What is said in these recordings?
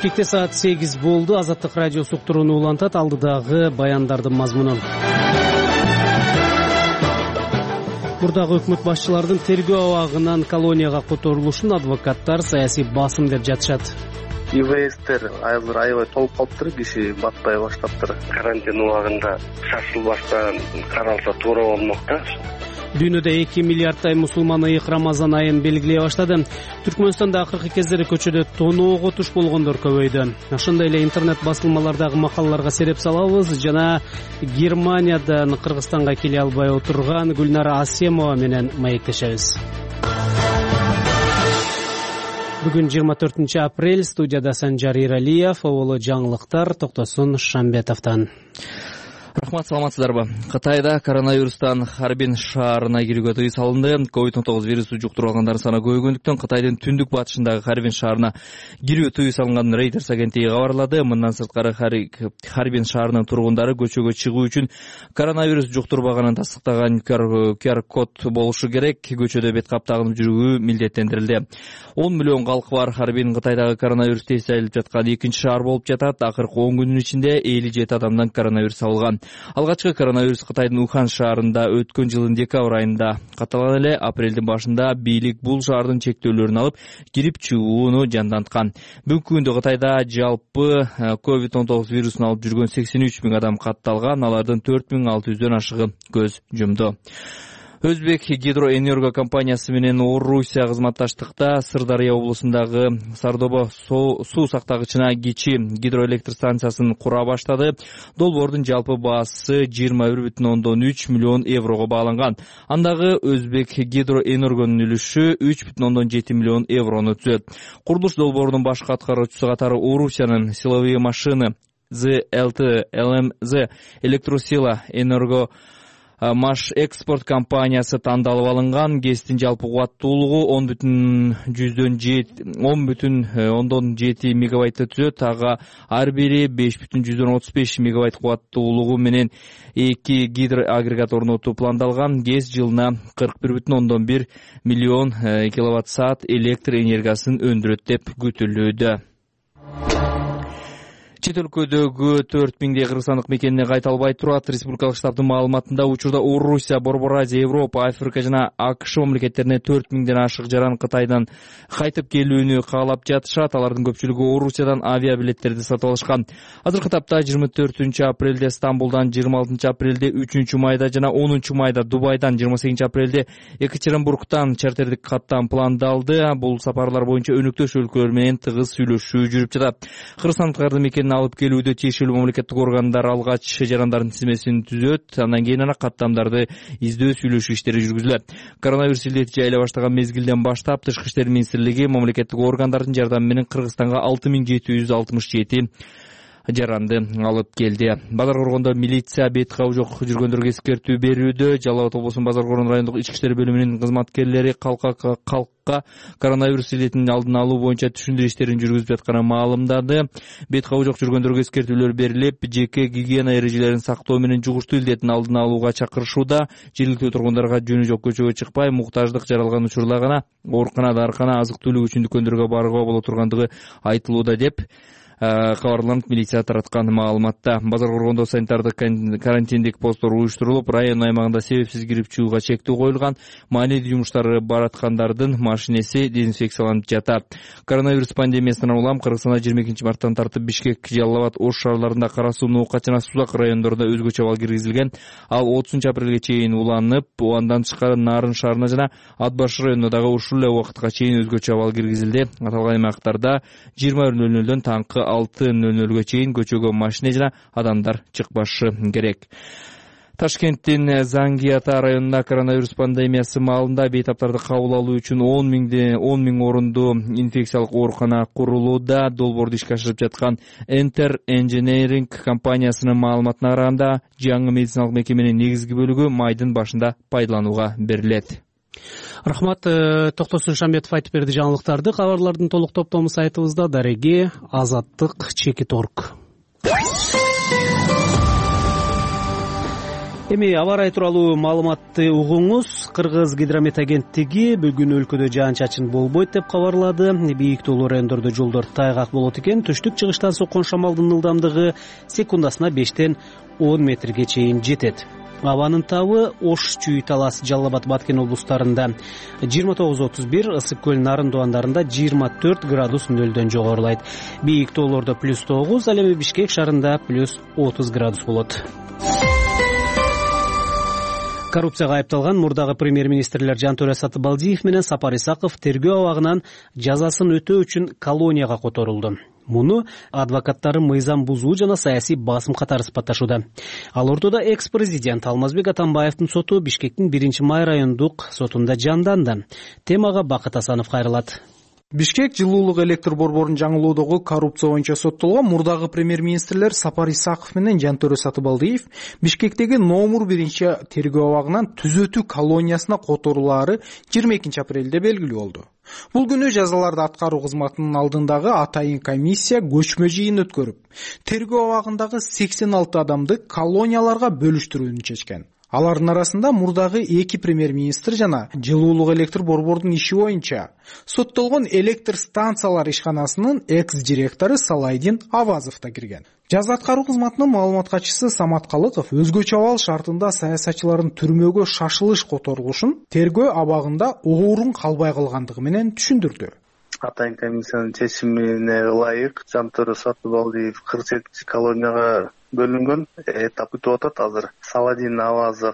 Бишкекте саат 8 болду. Азаттык радиосу уктурууну улантат. Алдыдагы баяндардын мазмунун. Мурдагы өкмөт башчылардын тергөө абагынан колонияга которулушун адвокаттар саясий басым деп жатышат. ИВСтер азыр аябай толуп калыптыр, киши батпай баштаптыр. Карантин убагында шашылбастан каралса туура болмок да. Дүйнөдө 2 миллиардтай мусулман ыйык Рамазан айын белгилей баштады. Түркмөнстанда акыркы кездери көчөдө тоноого туш болгондор көбөйдү. Ошондой эле интернет басылмалардагы макалаларга сереп салабыз жана Германиядан Кыргызстанга келе албай отурган Гүлнара Асемова менен маектешебиз. Бүгүн 24 апрель, студияда Санжар Иралиев, Оло жаңылыктар Токтосун Шамбетовдон. Рахмат, саламатсыздарбы? Кытайда коронавирустан Харбин шаарына кирүүгө тыюу салынды. COVID-19 вирусу жуктурулгандардын саны көбөйгөндүктөн Кытайдын түндүк батышындагы Харбин шаарына кирүү тыюу салынган Reuters агенттиги кабарлады. Мындан сырткары Харбин шаарынын тургундары көчөгө чыгуу үчүн коронавирус жуктурбаганын тастыктаган QR-код болушу керек. Көчөдө бет каптагынып жүрүү милдеттендирилди. 10 миллион калкы бар Харбин Кытайдагы коронавирус тестелип жаткан экинчи шаар болуп жатат. Акыркы 10 күндүн ичинде 57 адамдан коронавирус табылган. Алгачкы коронавирус Кытайдын Ухан шаарында өткөн жылдын декабрь айында катталган эле. Апрелдин башында бийлик бул шаардын чектөөлөрүн алып, кирип чыгууну жанданткан. Бүгүнкү күндө Кытайда жалпы COVID-19 вирусун алып жүргөн 83 миң адам катталган. Алардын 4600дөн ашыгы көз жумду. Өзбек гидроэнерго компаниясы менен Орусия кызматташтыкта Сырдария облусундагы Сардоба суу сактагычына кичи гидроэлектр станциясын кура баштады. Долбоордун жалпы баасы 21,3 миллион еврого бааланган. Андагы Өзбек гидроэнергонун үлүшү 3,7 миллион еврону түзөт. Курулуш долбоорунун башкы аткаруучусу катары Орусиянын силовые машины ZLT-LMZ Электросила энерго Маш экспорт компаниясы тандалып алынган. ГЭСтин жалпы кубаттуулугу 10,7 мегабайтты түзөт. Ага ар бири 5,35 мегабайт кубаттуулугу менен 2 гидроагрегат орнотуу пландалган. ГЭС жылына 41,1 миллион киловатт-саат электр энергиясын өндүрөт деп күтүлүүдө. Чет өлкөдөгү 4000 кыргызстандык мекенине кайталбай турат. Республикалык штабдын маалыматында учурда Орусия, Борбор Азия, Европа, Африка жана АКШ мамлекеттерине 4000ден ашык жаран Кытайдан кайтып келүүнү каалап жатышат. Алардын көпчүлүгү Орусиядан авиабилеттерди сатып алышкан. Азыркы тапта 24 апрелде Стамбулдан, 26 апрелде 3 майда жана 10 майда Дубайдан, 28 апрелде Екатеринбургтан чартердик каттам пландалды. Бул сапарлар боюнча өнөктөш өлкөлөр менен тыгыз сүйлөшүү жүрүп жатат. Кыргызстандыктардын мекенин алып келүүдө тиешелүү мамлекеттик органдар алгач жарандардын тизмесин түзөт. Андан кийин каттамдарды издөө сүйлөшүү иштери жүргүзүлөт. Коронавирус илдети жайыла баштаган мезгилден баштап Тышкы иштер министрлиги мамлекеттик органдардын жардамы менен Кыргызстанга 6767 жаранды алып келди. Базар Коргондо милиция бет кабы жок жүргөндөргө эскертүү берүүдө. Жалал Абад облусунун Базар Коргон райондук ички иштер бөлүмүнүн кызматкерлери калкка коронавирус илетинин алдын алуу боюнча түшүндүрүү иштерин жүргүзүп жатканын маалымдады. Бет кабы жок жүргөндөргө эскертүүлөр берилип, жеке гигиена эрежелерин сактоо менен жугуштуу илдеттин алдын алууга чакырышууда. Жергиликтүү тургундарга жөнү жок көчөгө чыкпай, муктаждык жаралган учурда гана оорукана, дарыкана, азык-түлүк үчүн дүкөндөргө барууга боло тургандыгы айтылууда деп кабарланып милиция тараткан маалыматта. Базар Коргондо санитардык карантиндик посттор уюштурулуп, район аймагында себепсиз кирип чыгууга чектөө коюлган. Маанилүү жумуштары бараткандардын машинеси дезинфекцияланып жатат. Коронавирус пандемиясынан улам Кыргызстанда 22 марттан тартып Бишкек, Жалал Абад, Ош шаарларында Кара суу, Ноокат жана Сузак райондорунда өзгөчө абал киргизилген. Ал 30 апрелге чейин уланып, андан тышкары Нарын шаарына жана Ат Баш районуна дагы ушул эле убакытка чейин өзгөчө абал киргизилди. Аталган аймактарда 20:00дөн таңкы 6:00га чейин көчөгө машина жана адамдар чыкпашы керек. Ташкенттин Зангиата районунда коронавирус пандемиясы маалында бейтаптарды кабыл алуу үчүн 10 миң орунду инфекциялык оорукана курулууда. Долбоорду ишке ашырып жаткан Enter Engineering компаниясынын маалыматына караганда, жаңы медициналык мекеменин негизги бөлүгү майдын башында пайдаланууга берилет. Рахмат, Токтосун Шамбетов айтып берди жаңылыктарды. Кабарлардын толук топтому сайтыбызда дареги Азаттык.org. Эми аба ырайы тууралуу маалыматты угуңуз. Кыргыз гидромет агенттиги бүгүн өлкөдө жаан-чачын болбойт деп кабарлады. Бийик тоолуу райондордо жолдор тайгак болот экен. Түштүк чыгыштан соккон шамалдын ылдамдыгы секундасына 5-10 метрге чейин жетет. Абанын табы Ош, Чүй, Талас, Жалал Абад, Баткен облустарында 29-31, Ысык көл, Нарын дубандарында 24 градус нөлдөн жогорулайт. Бийик тоолордо +9, ал эми Бишкек шаарында +30 градус болот. Коррупцияга айыпталган мурдагы премьер-министрлер Жантөре Сатыбалдиев менен Сапар Исаков тергөө абагынан жазасын өтөө үчүн колонияга которулду. Муну адвокаттары мыйзам бузуу жана саясий басым катары сыпатташууда. Ал ортодо экс-президент Алмазбек Атамбаевдин соту Бишкектин 1-май райондук сотунда жанданды. Темага Бакыт Асанов кайрылат. Бишкек жылуулук электр борборун жаңылоодогу коррупция боюнча соттолгон мурдагы премьер-министрлер Сапар Исаков менен Жантөре Сатыбалдиев Бишкектеги номер 1 тергөө абагынан түзөтүү колониясына которулаары 22 апрелде белгилүү болду. Бул күнү жазаларды аткаруу кызматынын алдындагы атайын комиссия көчмө жыйын өткөрүп, тергөө абагындагы 86 адамды колонияларга бөлүштүрүүнү чечкен. Алардын арасында мурдагы 2 премьер-министр жана жылуулук электр борбордун иши боюнча соттолгон электр станциялар ишканасынын экс-директору Салайдин Авазов да кирген. Жаза аткаруу кызматынын маалымат катчысы Самат Калыков өзгөчө абал шартында саясатчылардын түрмөгө шашылыш которулушун тергөө абагында оорун калбай калгандыгы менен түшүндүрдү. Атайын комиссиянын чечимине ылайык Жантөре Сатыбалдиев 47 колонияга бөлүнгөн, этап өтүп атат азыр. Саладин Авазов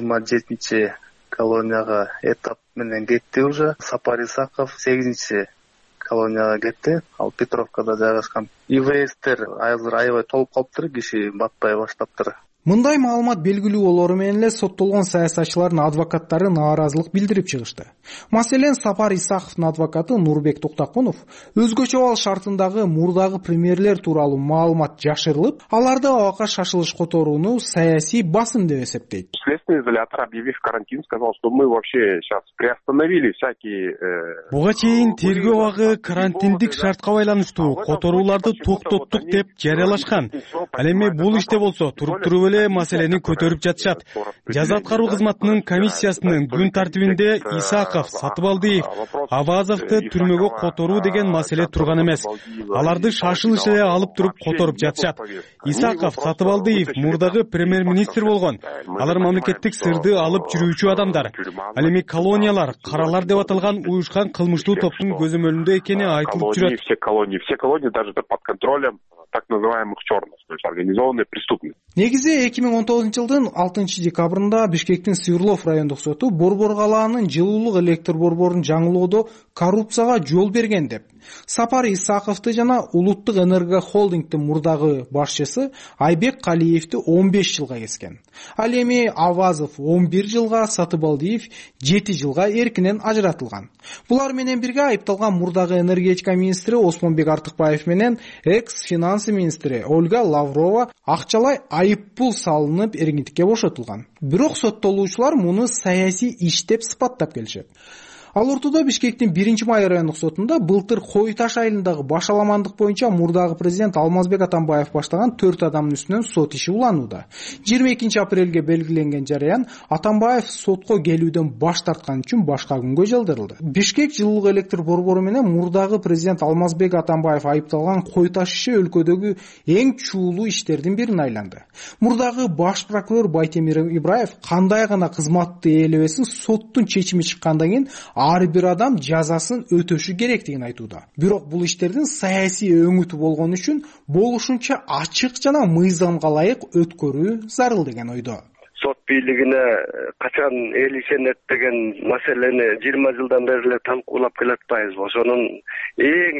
27 колонияга этап менен кетти уже. Сапар Исаков 8 колонияга кетти, ал Петровкада жайгашкан. ИВСтер азыр аябай толуп калыптыр, киши батпай баштаптыр. Мындай маалымат белгилүү болору менен эле соттолгон саясатчылардын адвокаттары нааразылык билдирип чыгышты. Маселен, Сапар Исаковдун адвокаты Нурбек Токтакунов өзгөчө абал шартындагы мурдагы премьерлер тууралуу маалымат жашырылып, аларды абакка шашылыш которууну саясий басым деп эсептейт. Следственный изолятор, объявив карантин, сказал, что мы вообще сейчас приостановили всякие... Буга чейин тергөө абагы карантиндик шартка байланыштуу которууларды токтоттук деп жарыялашкан. Ал эми бул иште болсо туруп маселени көтөрүп жатышат. Жаза аткаруу кызматынын комиссиясынын күн тартибинде Исаков, Сатыбалдиев, Авазовду түрмөгө которуу деген маселе турган эмес. Аларды шашылыш эле алып туруп которуп жатышат. Исаков, Сатыбалдиев мурдагы премьер-министр болгон. Алар мамлекеттик сырды алып жүрүүчү адамдар. Ал эми колониялар, каралар деп аталган уюшкан кылмыштуу топтун көзөмөлүндө экени айтылып жүрөт. Все колонии даже под контролем так называемых черных, то есть организованной преступности. Негизи 2019 жылдын 6 декабрында Бишкектин Сыйырлов райондук соту Борбор калаанын жылуулук электр борборун жаңылоодо коррупцияга жол берген деп Сапар Исаковду жана Улуттук энерго холдингдин мурдагы башчысы Айбек Калиевди 15 жылга кескен. Ал эми Авазов 11 жылга, Сатыбалдиев 7 жылга эркинен ажыратылган. Булар менен бирге айыпталган мурдагы энергетика министри Осмонбек Артыкбаев менен экс-финансы министри Ольга Лаврова акчалай айыппул салынып эркиндикке бошотулган. Бирок соттолуучулар муну саясий иш деп сыпаттап келишет. Ал ортодо Бишкектин 1-май райондук сотунда былтыр Кой Таш айылындагы башаламандык боюнча мурдагы президент Алмазбек Атамбаев баштаган 4 адамдын үстүнөн сот иши уланууда. 22 апрелге белгиленген жарыян Атамбаев сотко келүүдөн баш тарткан үчүн башка күнгө жылдырылды. Бишкек жылуулук электр борбору менен мурдагы президент Алмазбек Атамбаев айыпталган Кой Таш иши өлкөдөгү эң чуулуу иштердин бирине айланды. Мурдагы баш прокурор Байтемир Ибраев кандай гана кызматты ээлебесин соттун чечими чыккандан кийин ар бир адам жазасын өтөшү керектигин айтууда. Бирок бул иштердин саясий өңүтү болгон үчүн болушунча ачык жана мыйзамга ылайык өткөрүү зарыл деген ойдо. Сот бийлигине качан эл ишенет деген маселени 20 жылдан бери эле талкуулап келатпайбызбы? Ошонун эң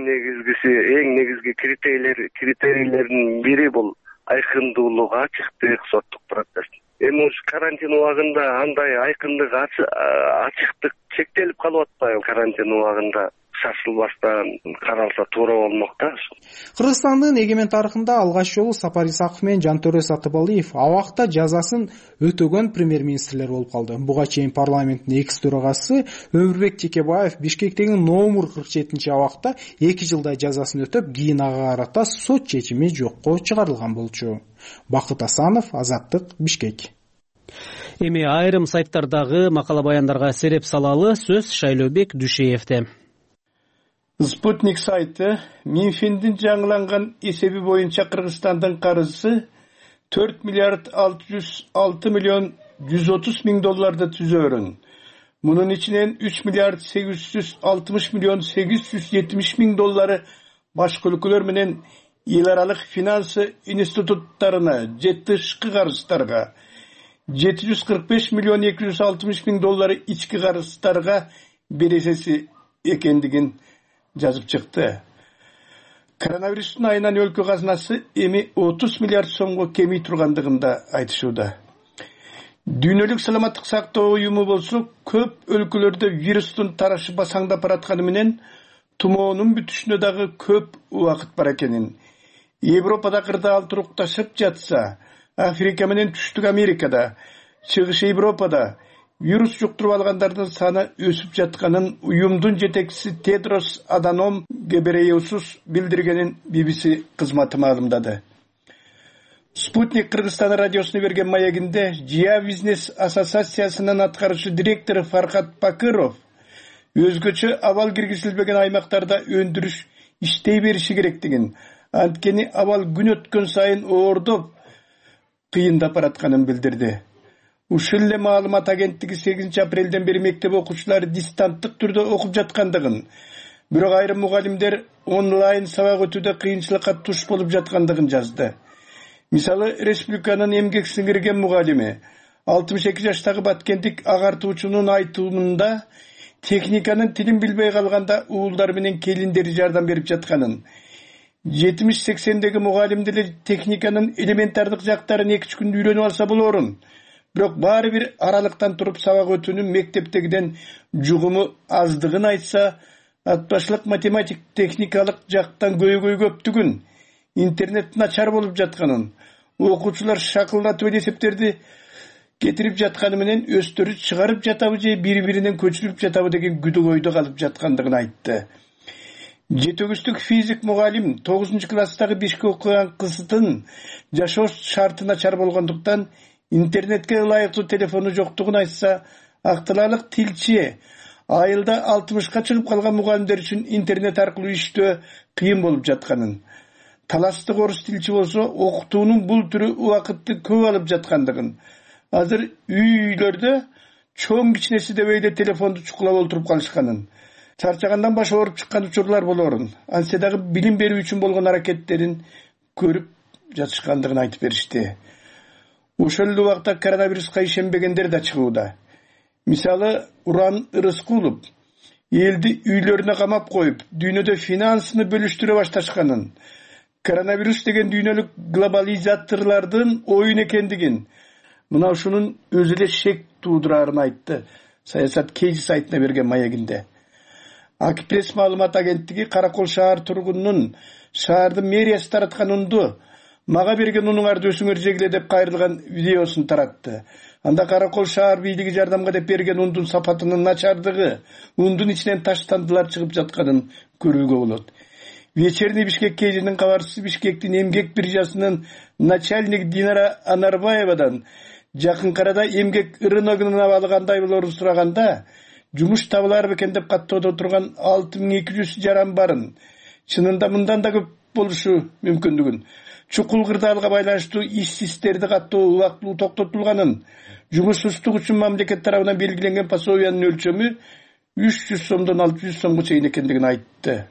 негизги критерийлеринин бири бул айкындуулук, ачыктык, соттук процесс. Эми карантин убагында андай айкындык, ачыктык чектелип калып атпайбы? Карантин убагында шашылбастан каралса туура болмок да. Кыргызстандын эгемен тарыхында алгач жолу Сапар Исаков менен Жантөре Сатыбалдиев абакта жазасын өтөгөн премьер-министрлер болуп калды. Буга чейин парламенттин экс-төрагасы Өмүрбек Текебаев Бишкектеги номер 47 абакта 2 жылдай жазасын өтөп, кийин ага карата сот чечими жокко чыгарылган болчу. Бакыт Асанов, Азаттык, Бишкек. Эми айрым сайттардагы макала баяндарга сереп салалы сөз Шайлообек Дүйшеевде. Спутник сайты Минфиндин жаңыланган эсеби боюнча Кыргызстандын карызы 4 миллиард 606 миллион 130 миң долларды түзөрүн. Мунун ичинен 3 миллиард 860 миллион 870 миң доллары башка өлкөлөр менен эл аралык финансы институттарына, тышкы карыздарга, 745 миллион 260 миң доллары ички карыздарга бересеси экендигин жазып чыкты. Коронавирустун айынан өлкө казынасы эми 30 миллиард сомго кемей тургандыгын да айтышууда. Дүйнөлүк саламаттык сактоо уюму болсо көп өлкөлөрдө вирустун тарашы басаңдап баратканы менен тумоонун бүтүшүнө дагы көп убакыт бар экенин, Европада кырдаал турукташып жатса, Африка менен Түштүк Америкада, Чыгыш Европада вирус жуктуруп алгандардын саны өсүп жатканын уюмдун жетекчиси Тедрос Аданом Гебрейесус билдиргенин BBC кызматы маалымдады. Спутник Кыргызстан радиосуна берген маегинде Жия бизнес ассоциациясынын аткаруучу директору Фархат Пакыров өзгөчө абал киргизилбеген аймактарда өндүрүш иштей бериши керектигин, анткени абал күн өткөн сайын оордоп, кыйындап баратканын билдирди. Ушул эле маалымат агенттиги 8 апрелден бери мектеп окуучулары дистанттык түрдө окуп жаткандыгын, бирок айрым мугалимдер онлайн сабак өтүүдө кыйынчылыкка туш болуп жаткандыгын жазды. Мисалы, республиканын эмгек сиңирген мугалими 62 жаштагы баткендик агартуучунун айтымында техниканын тилин билбей калганда уулдар менен келиндери жардам берип жатканын, 70-80деги мугалим деле техниканын элементардык жактарын 2 күн үйрөнүп алса болорун, бирок баары бир аралыктан туруп сабак өтүүнүн мектептегиден жугуму аздыгын айтса, атбашлык математик техникалык жактан көйгөй көптүгүн, интернет начар болуп жатканын, окуучулар шакылдатып эсептерди кетирип жатканы менен өстөрү чыгарып жатабы же бири-биринен көчүрүп жатабы деген күдөгөйдө калып жаткандыгын айтты. Жетөгүстүк физик мугалим 9 класстагы бишке окуган кыздын жашоо шарты начар болгондуктан интернетке ылайыктуу телефону жоктугун айтса, актылалык тилчи айылда 60ка чыгып калган мугалимдер үчүн интернет аркылуу иштөө кыйын болуп жатканын, таластык орус тилчи болсо окутуунун бул түрү убакытты көп алып жаткандыгын, азыр үйлөрдө чоң кичинеси дебейде телефонду чукулап олтуруп калышканын, чарчагандан баш ооруп чыккан учурлар болорун, ансе дагы билим берүү үчүн болгон аракеттерин көрүп жатышкандыгын айтып беришти. Ошол эле убакта коронавируска ишенбегендер да чыгууда. Мисалы, Уран Ырыскулов элди үйлөрүнө камап коюп, дүйнөдө финансыны бөлүштүрө башташканын, коронавирус деген дүйнөлүк глобализаторлордун оюн экендигин, мына ушунун өзү эле шек туудурарын айтты. Саясат Кейзи сайтына берген маегинде. Акпресс маалымат агенттиги Каракол шаар тургунунун шаардын мэриясы тараткан унду мага берген унуңарды өзүңөр жегиле деп кайрылган видеосун таратты. Анда Каракол шаар бийлиги жардамга деп берген ундун сапатынын начардыгы, ундун ичинен таштандылар чыгып жатканын көрүүгө болот. Вечерний Бишкек Кейзинин кабарчысы Бишкектин эмгек биржасынын начальник Динара Анарбаевадан жакын арада эмгек рыногунун абалы кандай болорун сураганда, жумуш табылар бекен деп каттоодо турган 6200 жаран барын, чынында мындан да көп болушу мүмкүндүгүн, чукул кырдаалга байланыштуу иш-систерди каттоо убактылуу токтотулганын, жумушсуздук үчүн мамлекет тарабынан белгиленген пособиянын өлчөмү 300 сомдон 600 сомго чейин экендигин айтты.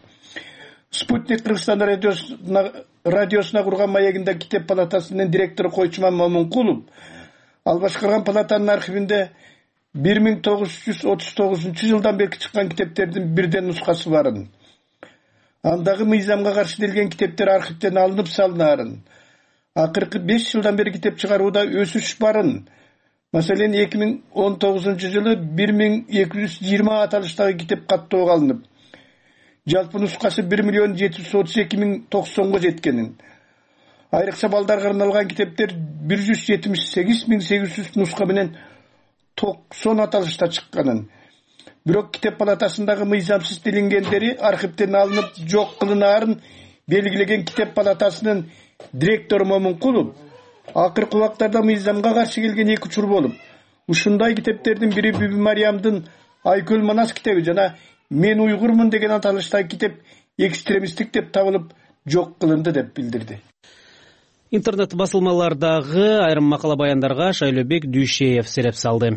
Спутник Кыргызстан радиосуна курган маегинде китеп палатасынын директору Койчуман Момункулов ал башкарган палатанын архивинде 1939 жылдан бери чыккан китептердин бирден нускасы барын, андагы мыйзамга каршы келген китептер архивден алынып салынаарын, акыркы 5 жылдан бери китеп чыгарууда өсүш барын, маселен 2019 жылы 1220 аталыштагы китеп каттоого алынып, жалпы нускасы 1.732.090 жеткенин, айрыкча балдарга арналган китептер 178.800 нуска менен 90 аталышта чыкканын, бирок китеп палатасындагы мыйзамсыз делингендери архивден алынып жок кылынаарын белгилеген китеп палатасынын директору Момункулов Акыркы убактарда мыйзамга каршы келген 2 учур болуп, ушундай китептердин бири Биби Мариямдын Айкөл Манас китеби жана Мен уйгурмун деген аталыштагы китеп экстремисттик деп табылып жок кылынды деп билдирди. Интернет басылмалардагы айрым макала баяндарга Шайлообек Дүйшеев сереп салды.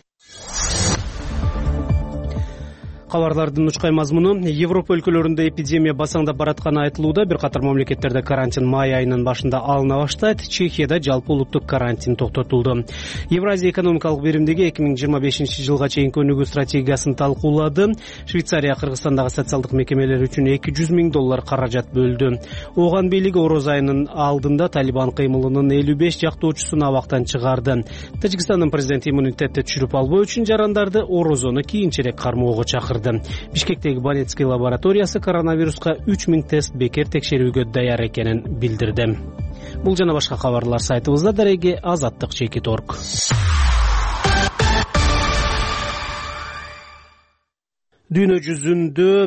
Кабарлардын учкай мазмуну: Европа өлкөлөрүндө эпидемия басаңдап баратканы айтылууда. Бир катар мамлекеттерде карантин май айынын башында алына баштайт. Чехияда жалпы улуттук карантин токтотулду. Евразия экономикалык биримдиги 2025 жылга чейинки өнүгүү стратегиясын талкуулады. Швейцария Кыргызстандагы социалдык мекемелер үчүн $200 миң каражат бөлдү. Ооган бийлиги Ороз айынын алдында Талибан кыймылынын 55 жактоочусун абактан чыгарды. Тажикстандын президенти иммунитетти түшүрүп албоо үчүн жарандарды орозону кийинчерээк кармоого чакырды. Бишкектеги Банецкий лабораториясы коронавируска 3000 тест бекер текшерүүгө даяр экенин билдирди. Бул жана башка кабарлар сайтыбызда. Дареги Азаттык.org. Дүйнө жүзүндө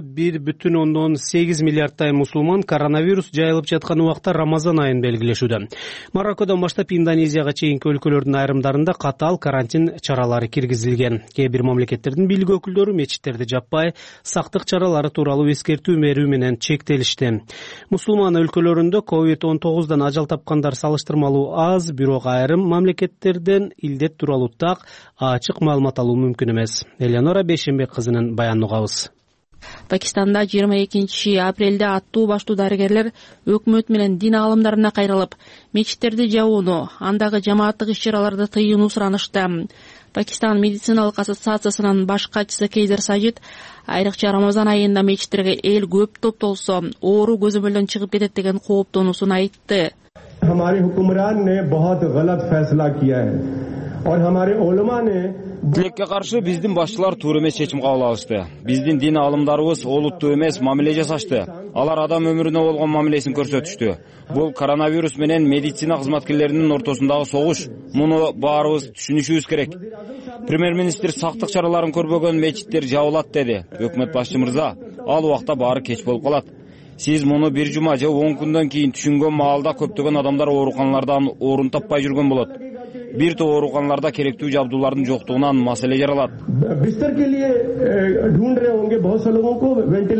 1,8 миллиардтай мусулман коронавирус жайылып жаткан убакта Рамазан айын белгилешүүдө. Мароккодон баштап Индонезияга чейинки өлкөлөрдүн айрымдарында катаал карантин чаралары киргизилген. Кээ бир мамлекеттердин бийлик өкүлдөрү мечиттерди жаппай сактык чаралары тууралуу эскертүү берүү менен чектелишти. Мусулман өлкөлөрүндө COVID-19 ажал тапкандар салыштырмалуу аз, бирок айрым мамлекеттерден илдет тууралуу так ачык маалымат алуу мүмкүн эмес. Элеонора Бейшенбек кызынын баянын угабыз. Пакистанда 22 апрелде аттуу баштуу дарыгерлер өкмөт менен дин аалымдарына кайрылып, мечиттерди жабууну, андагы жамааттык иш-чараларды тыюуну суранышты. Пакистан медициналык ассоциациясынын баш катчысы Кейдер Сажид айрыкча Рамазан айында мечиттерге эл көп топтолсо, оору көзөмөлдөн чыгып кетет деген кооптонуусун айтты. हमारे हुक्मरान ने बहुत गलत फैसला किया है और हमारे उलमा ने Тилекке каршы биздин башчылар туура эмес чечим кабыл алышты. Биздин дин алымдарыбыз олуттуу эмес мамиле жасашты. Алар адам өмүрүнө болгон мамилесин көрсөтүштү. Бул коронавирус менен медицина кызматкерлеринин ортосундагы согуш. Муну баарыбыз түшүнүшүбүз керек. Премьер-министр сактык чараларын көрбөгөн мечиттер жабылат деди. Өкмөт башчы мырза, ал убакта баары кеч болуп калат. Сиз муну бир жума же 10 күндөн кийин түшүнгөн маалда көптөгөн адамдар ооруканалардан орун таппай жүргөн болот. Бир топ ооруканаларда керектүү жабдуулардын жоктугунан маселе жаралат. बिस्तर के लिए ढूंढ रहे होंगे बहुत से लोगों को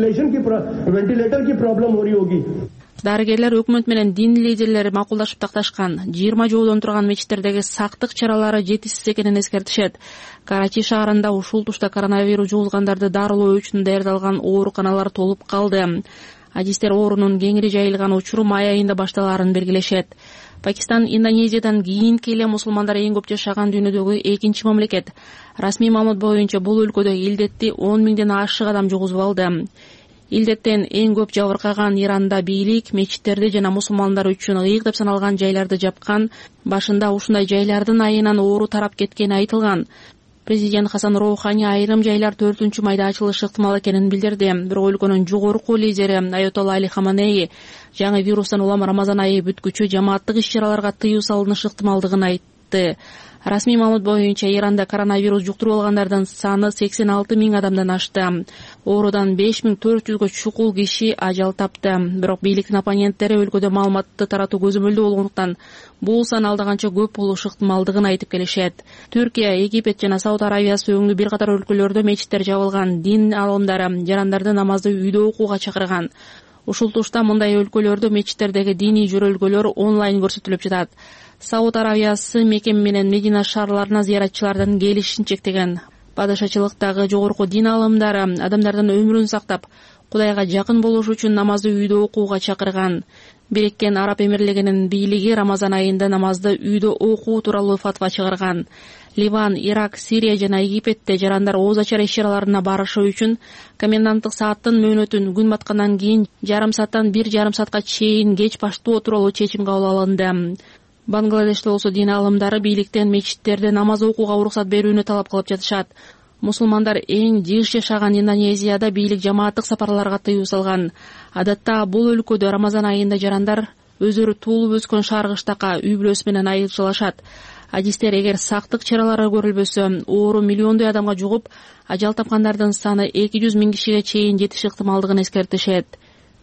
वेंटिलेटर की प्रॉब्लम हो रही होगी. Дарыгерлер өкмөт менен дин лидерлери макулдашып такташкан 20 жоодон турган мечиттердеги сактык чаралары жетишсиз экенин эскертишет. Карачи шаарында ушул тушта коронавирус жугузгандарды дарылоо үчүн даярдалган ооруканалар толуп калды. Адистер оорунун кеңири жайылган учуру май айында башталаарын белгилешет. Пакистан Индонезиядан кийинки эле мусулмандар эң көп жашаган дүйнөдөгү экинчи мамлекет. Расмий маалымат боюнча бул өлкөдө илдетти 10 миңден ашык адам жугузуп алды. Илдеттен эң көп жабыркаган Иранда бийлик мечиттерди жана мусулмандар үчүн ыйык деп саналган жайларды жапкан. Башында ушундай жайлардын айынан оору тарап кеткени айтылган. Президент Хасан Роухани айрым жайлар 4-майда ачылышы ыктымал экенин билдирди. Бирок өлкөнүн жогорку лидери Аятолла Али Хаманеи жаңы вирустан улам Рамазан айы бүткүчө жамааттык иш-чараларга тыюу салынышы ыктымалдыгын айтты. Расмий маалымат боюнча Иранда коронавирус жуктуруп алгандардын саны 86 миң адамдан ашты. Оорудан 5400гө чукул киши ажал тапты. Бирок бийликтин оппоненттери өлкөдө маалыматты таратуу көзөмөлдүү болгондуктан бул сан алдаганча көп болушу ыктымалдыгын айтып келишет. Түркия, Египет жана Сауд Аравиясы өңдүү бир катар өлкөлөрдө мечиттер жабылган. Дин аалымдары жарандарды намазды үйдө окууга чакырган. Ушул тушта мындай өлкөлөрдө мечиттердеги диний жөрөлгөлөр онлайн көрсөтүлүп жатат. Сауд Аравиясы Мекке менен Медина шаарларына зыяратчылардын келишин чектеген. Падышачылыктагы жогорку дин аалымдары адамдардын өмүрүн сактап, Кудайга жакын болуш үчүн намазды үйдө окууга чакырган. Бириккен Араб Эмирлигинин бийлиги Рамазан айында намазды үйдө окуу тууралуу фатва чыгарган. Ливан, Ирак, Сирия жана Египетте жарандар ооз ачар иш-чараларына барышы үчүн коменданттык сааттын мөөнөтүн күн баткандан кийин 1,5 сааттан 1,5 саатка чейин кеч баштоо тууралуу чечим кабыл алынды. Бангладеште болсо дин аалымдары бийликтен мечиттерде намаз окууга уруксат берүүнү талап кылып жатышат. Мусулмандар эң жыш жашаган Индонезияда бийлик жамааттык сапарларга тыюу салган. Адатта бул өлкөдө Рамазан айында жарандар өздөрү туулуп өскөн шааргыштакка үй бүлөсү менен айылчылашат. Адистер эгер сактык чаралары көрүлбөсө, оору миллиондой адамга жугуп, ажал тапкандардын саны 200 миң кишиге чейин жетиши ыктымалдыгын эскертишет.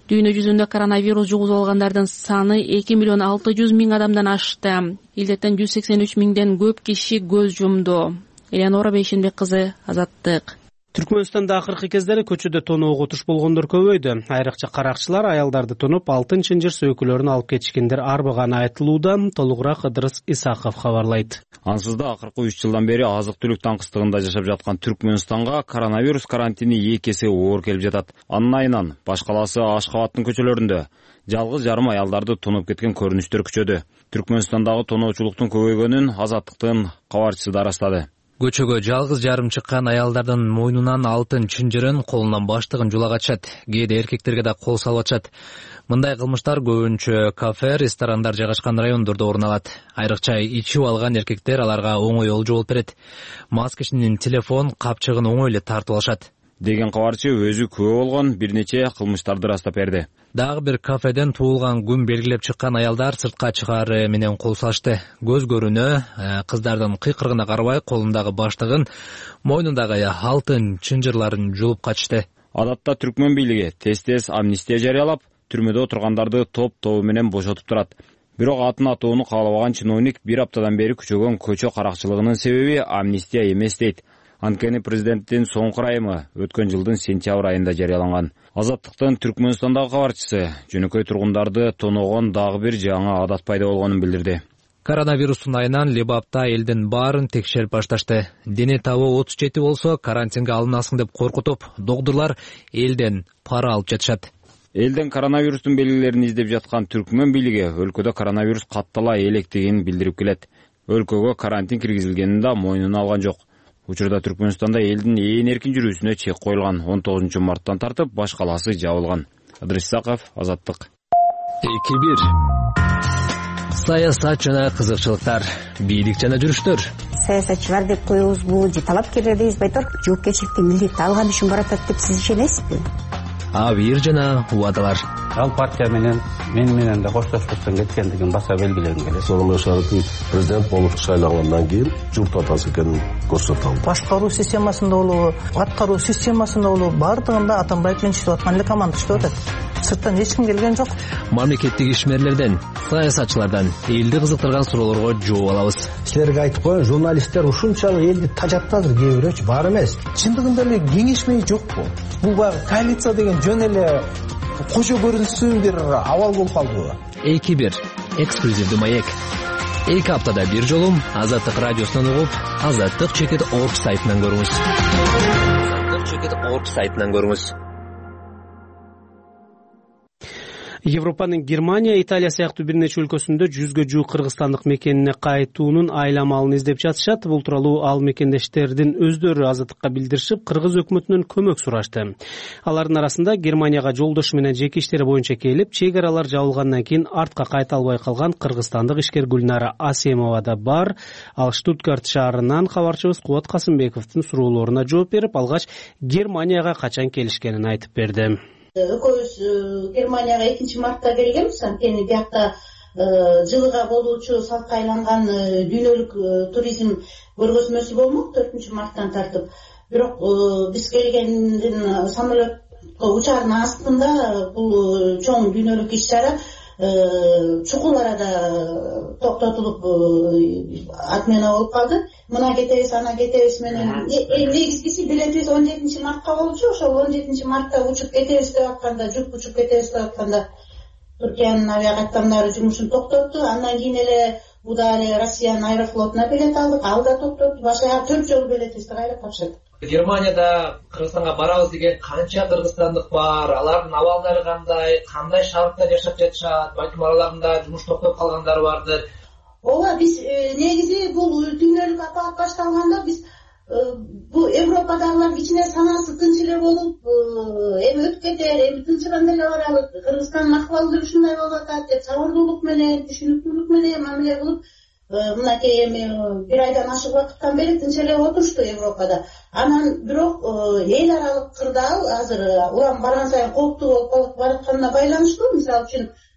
Дүйнө жүзүндө коронавирус жугузуп алгандардын саны 2.600.000 адамдан ашты. Илдеттен 183 миңден көп киши көз жумду. Элеонора Бейшенбек кызы, Азаттык. Түркмөнстанда акыркы кездери көчөдө тоноого туш болгондор көбөйдү. Айрыкча каракчылар аялдарды тонуп, алтын чынжыр сөйкөлөрүн алып кетишкендер арбыганы айтылууда. Толугураак Ыдырыс Исаков кабарлайт. Ансыз да акыркы 3 жылдан бери азык-түлүк таңкыстыгында жашап жаткан Түркмөнстанга коронавирус карантини 2 эсе оор келип жатат. Анын айынан баш калаасы Ашкабадтын көчөлөрүндө жалгыз жарым аялдарды тонуп кеткен көрүнүштөр күчөдү. Түркмөнстандагы тоноочулуктун көбөйгөнүн Азаттыктын кабарчысы да ырастады. Көчөгө жалгыз жарым чыккан аялдардын мойнунан алтын чынжырын, колунан баштыгын жулап атышат. Кээде эркектерге да кол салып атышат. Мындай кылмыштар көбүнчө кафе, ресторандар жайгашкан райондордо орун алат. Айрыкча ичип алган эркектер аларга оңой олжо болуп берет. Мас кишинин телефон капчыгын оңой эле тартып алышат деген кабарчы өзү күбө болгон бир нече кылмыштарды ырастап берди. Дагы бир кафеден туулган күн белгилеп чыккан аялдар сыртка чыгаары менен кол салышты. Көз көрүүнө кыздардын кыйкырыгына карабай колундагы баштыгын, мойнундагы алтын чынжырларын жулуп качышты. Адатта Түркмөн бийлиги тез-тез амнистия жарыялап, түрмөдө отургандарды топ-тобу менен бошотуп турат. Бирок атын атоону каалабаган чиновник бир аптадан бери күчөгөн көчө каракчылыгынын себеби амнистия эмес дейт. Анткени президенттин соңку райымы өткөн жылдын сентябрь айында жарыяланган. Азаттыктын Түркмөнстандагы кабарчысы жөнөкөй тургундарды тоноогон дагы бир жаңы адат пайда болгонун билдирди. Коронавирустун айынан Лебапта элдин баарын текшерип башташты. Дене табы 37 болсо карантинге алынасың деп коркутуп, доктурлар элден пара алып жатышат. Элден коронавирустун белгилерин издеп жаткан Түркмөн бийлиги өлкөдө коронавирус каттала электигин билдирип келет. Өлкөгө карантин киргизилгенин да мойнуна алган жок. Учурда Түркмөнстанда элдин ээн эркин жүрүүсүнө чек коюлган. 19 марттан тартып баш калаасы жабылган. Ыдырыс Исаков, Азаттык. 2-1. Саясат жана кызыкчылыктар, бийлик жана жүрүштөр. Саясатчылар деп коебузбу, же талапкерлер дейбизби айтор, жоопкерчиликти милдетти алган үчүн баратат деп сиз ишенесизби? Абийир жана убадалар. Ал партия менен да коштошпостон кеткендигин баса белгилегим келет. Согулуу шаардын президент болуп шайлангандан кийин журт атасы экенин көрсөтө алды. Башкаруу системасында болобу, аткаруу системасында болобу, бардыгында Атамбаев менен иштеп аткан эле команда иштеп атат. Сырттан эч ким келген жок. Мамлекеттик ишмерлерден, саясатчылардан элди кызыктырган суроолорго жооп алабыз. Силерге айтып коеюн, журналисттер ушунчалык элди тажатпадыр, кээ бирөөчү бар эмес. Чындыгында эле кеңешмей жокпу? Бул баягы коалиция деген жөн эле кожо көрүнсүн бир абал болуп калдыбы? 2-1. Эксклюзивдүү маек. 2 аптада бир жолу Азаттык радиосунан угуп, Азаттык.org сайтынан көрүңүз. Азаттык.org сайтынан көрүңүз. Европанын Германия, Италия сыяктуу бир нече өлкөсүндө 100гө жук кыргызстандык мекенине кайтуунун айламалын издеп жатышат. Бул тууралуу ал мекендештердин өздөрү Азаттыкка билдиришип, кыргыз өкмөтүнөн көмөк сурашты. Алардын арасында Германияга жолдошу менен жеке иштери боюнча келип, чек аралар жабылгандан кийин артка кайта албай калган кыргызстандык ишкер Гүлнара Асемова да бар. Ал Штутгарт шаарынан кабарчыбыз Кубат Касымбековдун суроолоруна жооп берип, алгач Германияга качан келишкенин айтып берди. Экөөбүз Германияга 2 мартта келгенбиз, анткени биякта жылыга болуучу салтка айланган дүйнөлүк туризм көргөзмөсү болмок 4 марттан тартып. Бирок биз келгенден самолетко учаардын астында бул чоң дүйнөлүк иш-чара чукул арада токтотулуп отмена болуп калды. Мына кетебиз, ана кетебиз менен негизгиси билетибиз 17 мартка болчу. Ошол 17 мартта учуп кетебиз деп атканда, жуп учуп кетебиз деп атканда Түркиянын авиакаттамдары жумушун токтотту. Андан кийин эле Будали Россиянын аэрофлотуна билет алдык, ал да токтотту. Башка 4 жол билетибизди кайрап тапшырдык. Германияда Кыргызстанга барабыз деген канча кыргызстандык бар? Алардын абалдары кандай шартта жашап жатышат? Балким араларында жумуш токтоп калгандары бардыр. Ооба, биз негизи бул дүйнөлүк апат башталганда биз бу Европадагылар кичине санасы тынч эле болуп, эми өтүп кетер, эми тынчыганда эле барабыз. Кыргызстандын акыбалы ушундай болуп атат деп сабырдуулук менен, түшүнүктүүлүк менен мамиле кылып, мынакей эми бир айдан ашык убакыттан бери тынч эле отурушту Европада. Анан бирок эл аралык кырдаал азыр улам барган сайын кооптуу болуп баратканына байланыштуу. Мисалы үчүн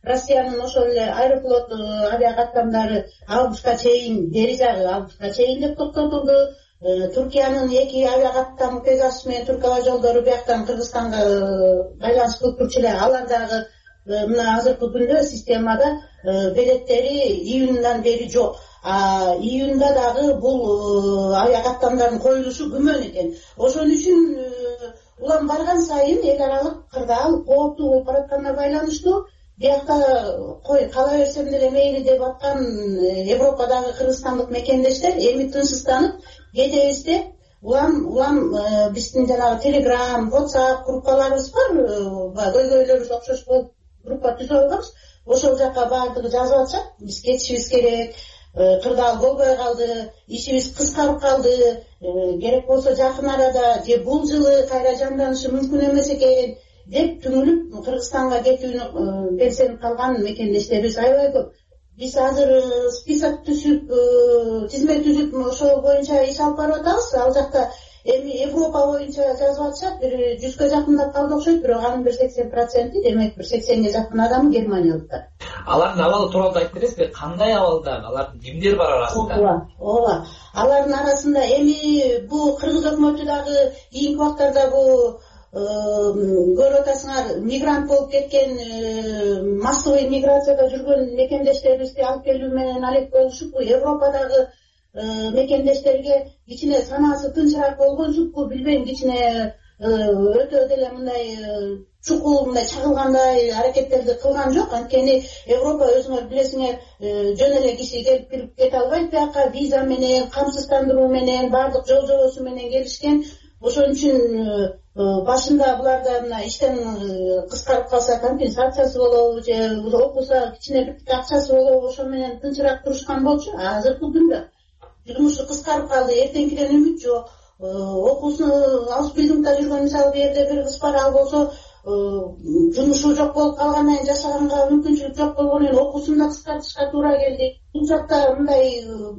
Россиянын ошол эле аэрофлот авиакаттамдары августка чейин, бери жагы августка чейин деп токтотулду. Туркиянын 2 авиакаттам Пегасус менен Түрк аба жолдору бияктан Кыргызстанга байланыш кылып турчу эле. Алар дагы мына азыркы күндө системада билеттери июндан бери жок. Июнда дагы бул авиакаттамдардын коюлушу күмөн экен. Ошон үчүн улам барган сайын эл аралык кырдаал кооптуу болуп баратканына байланыштуу биякта кала берсем деле мейли деп аткан Европадагы кыргызстандык мекендештер эми тынчсызданып кетебиз деп улам биздин жанагы Telegram, WhatsApp группаларыбыз бар, көйгөйлөрүбүз окшош болуп группа түзүп алганбыз. Ошол жака баардыгы жазып атышат. Биз кетишибиз керек, кырдаал болбой калды, ишибиз кыскарып калды, керек болсо жакын арада же бул жылы кайра жанданышы мүмкүн эмес экен деп түңүлүп Кыргызстанга кетүүнү белсенип калган мекендештерибиз аябай көп. Биз азыр список түзүп, тизме түзүп ошол боюнча иш алып барып атабыз. Ал жакта эми Европа боюнча жазып атышат, бир 100гө жакындап калды окшойт, бирок анын бир 80%, демек бир 80ге жакын адам германиялыктар. Алардын абалы тууралуу айтып бересизби? Кандай абалда? Алардын кимдер бар арасында? Ооба. Алардын арасында эми бу кыргыз өкмөтү дагы кийинки убактарда бу көрүп атасыңар, мигрант болуп кеткен, массовый миграцияда жүргөн мекендештерибизди алып келүү менен алек болушупу, Европадагы мекендештерге кичине санасы тынчыраак болгонсупу, билбейм, кичине өтө деле мындай чукул, мындай чагылгандай аракеттерди кылган жок. Анткени Европа өзүңөр билесиңер, жөн эле киши келип кирип кете албайт, бияка виза менен, камсыздандыруу менен, баардык жол жобосу менен келишкен. Ошон үчүн башында буларда мына иштен кыскарып калса компенсациясы болобу, же окуса кичине бир акчасы болобу, ошо менен тынчыраак турушкан болчу. Азыркы күндө жумушу кыскарып калды, эртеңкиден үмүт жок. Окуусун Аусбилдингде жүргөн, мисалы бу жерде бир кыз бар, ал болсо жумушу жок болуп калгандан кийин жашаганга мүмкүнчүлүк жок болгону менен окуусун да кыскартышка туура келди. Бул жакта мындай